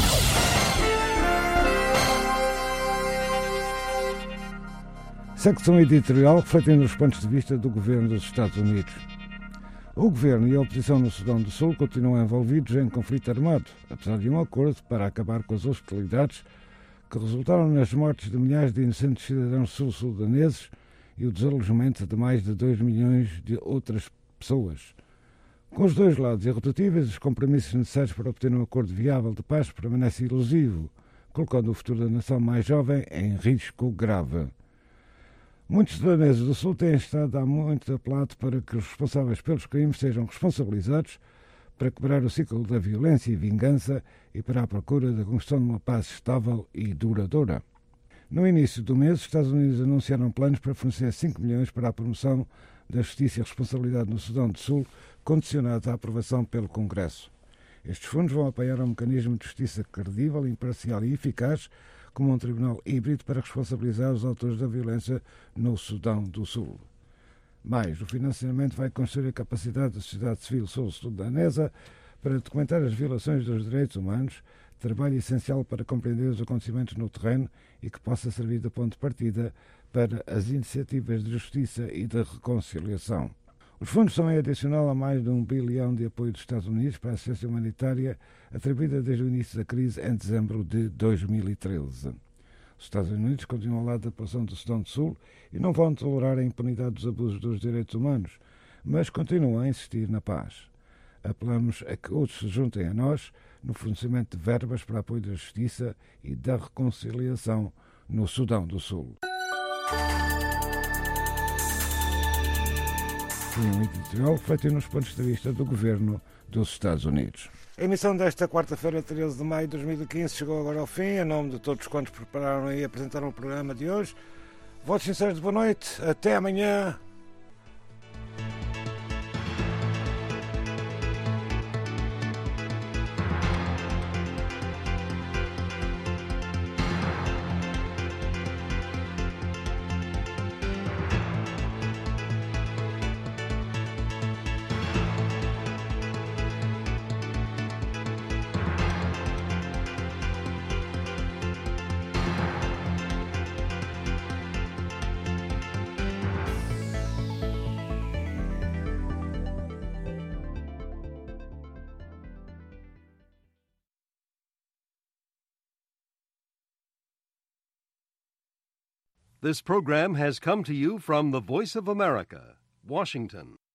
Secção editorial refletindo os pontos de vista do governo dos Estados Unidos. O governo e a oposição no Sudão do Sul continuam envolvidos em conflito armado, apesar de um acordo para acabar com as hostilidades que resultaram nas mortes de milhares de inocentes cidadãos sul-sudaneses e o desalojamento de mais de 2 milhões de outras pessoas. Com os dois lados irredutíveis, os compromissos necessários para obter um acordo viável de paz permanece ilusivo, colocando o futuro da nação mais jovem em risco grave. Muitos sudaneses do Sul têm estado há muito apelado para que os responsáveis pelos crimes sejam responsabilizados, para quebrar o ciclo da violência e vingança e para a procura da construção de uma paz estável e duradoura. No início do mês, os Estados Unidos anunciaram planos para fornecer 5 milhões para a promoção da justiça e responsabilidade no Sudão do Sul, condicionados à aprovação pelo Congresso. Estes fundos vão apoiar um mecanismo de justiça credível, imparcial e eficaz, como um tribunal híbrido para responsabilizar os autores da violência no Sudão do Sul. Mais, o financiamento vai construir a capacidade da sociedade civil sul-sudanesa para documentar as violações dos direitos humanos, trabalho essencial para compreender os acontecimentos no terreno e que possa servir de ponto de partida para as iniciativas de justiça e de reconciliação. Os fundos são em adicional a mais de 1 bilhão de apoio dos Estados Unidos para a assistência humanitária atribuída desde o início da crise em dezembro de 2013. Os Estados Unidos continuam ao lado da população do Sudão do Sul e não vão tolerar a impunidade dos abusos dos direitos humanos, mas continuam a insistir na paz. Apelamos a que outros se juntem a nós no fornecimento de verbas para apoio da justiça e da reconciliação no Sudão do Sul. Um editorial refletindo nos pontos de vista do governo dos Estados Unidos. A emissão desta quarta-feira, 13 de maio de 2015, chegou agora ao fim. Em nome de todos quantos prepararam e apresentaram o programa de hoje, Votos sinceros de boa noite. Até amanhã. This program has come to you from the Voice of America, Washington.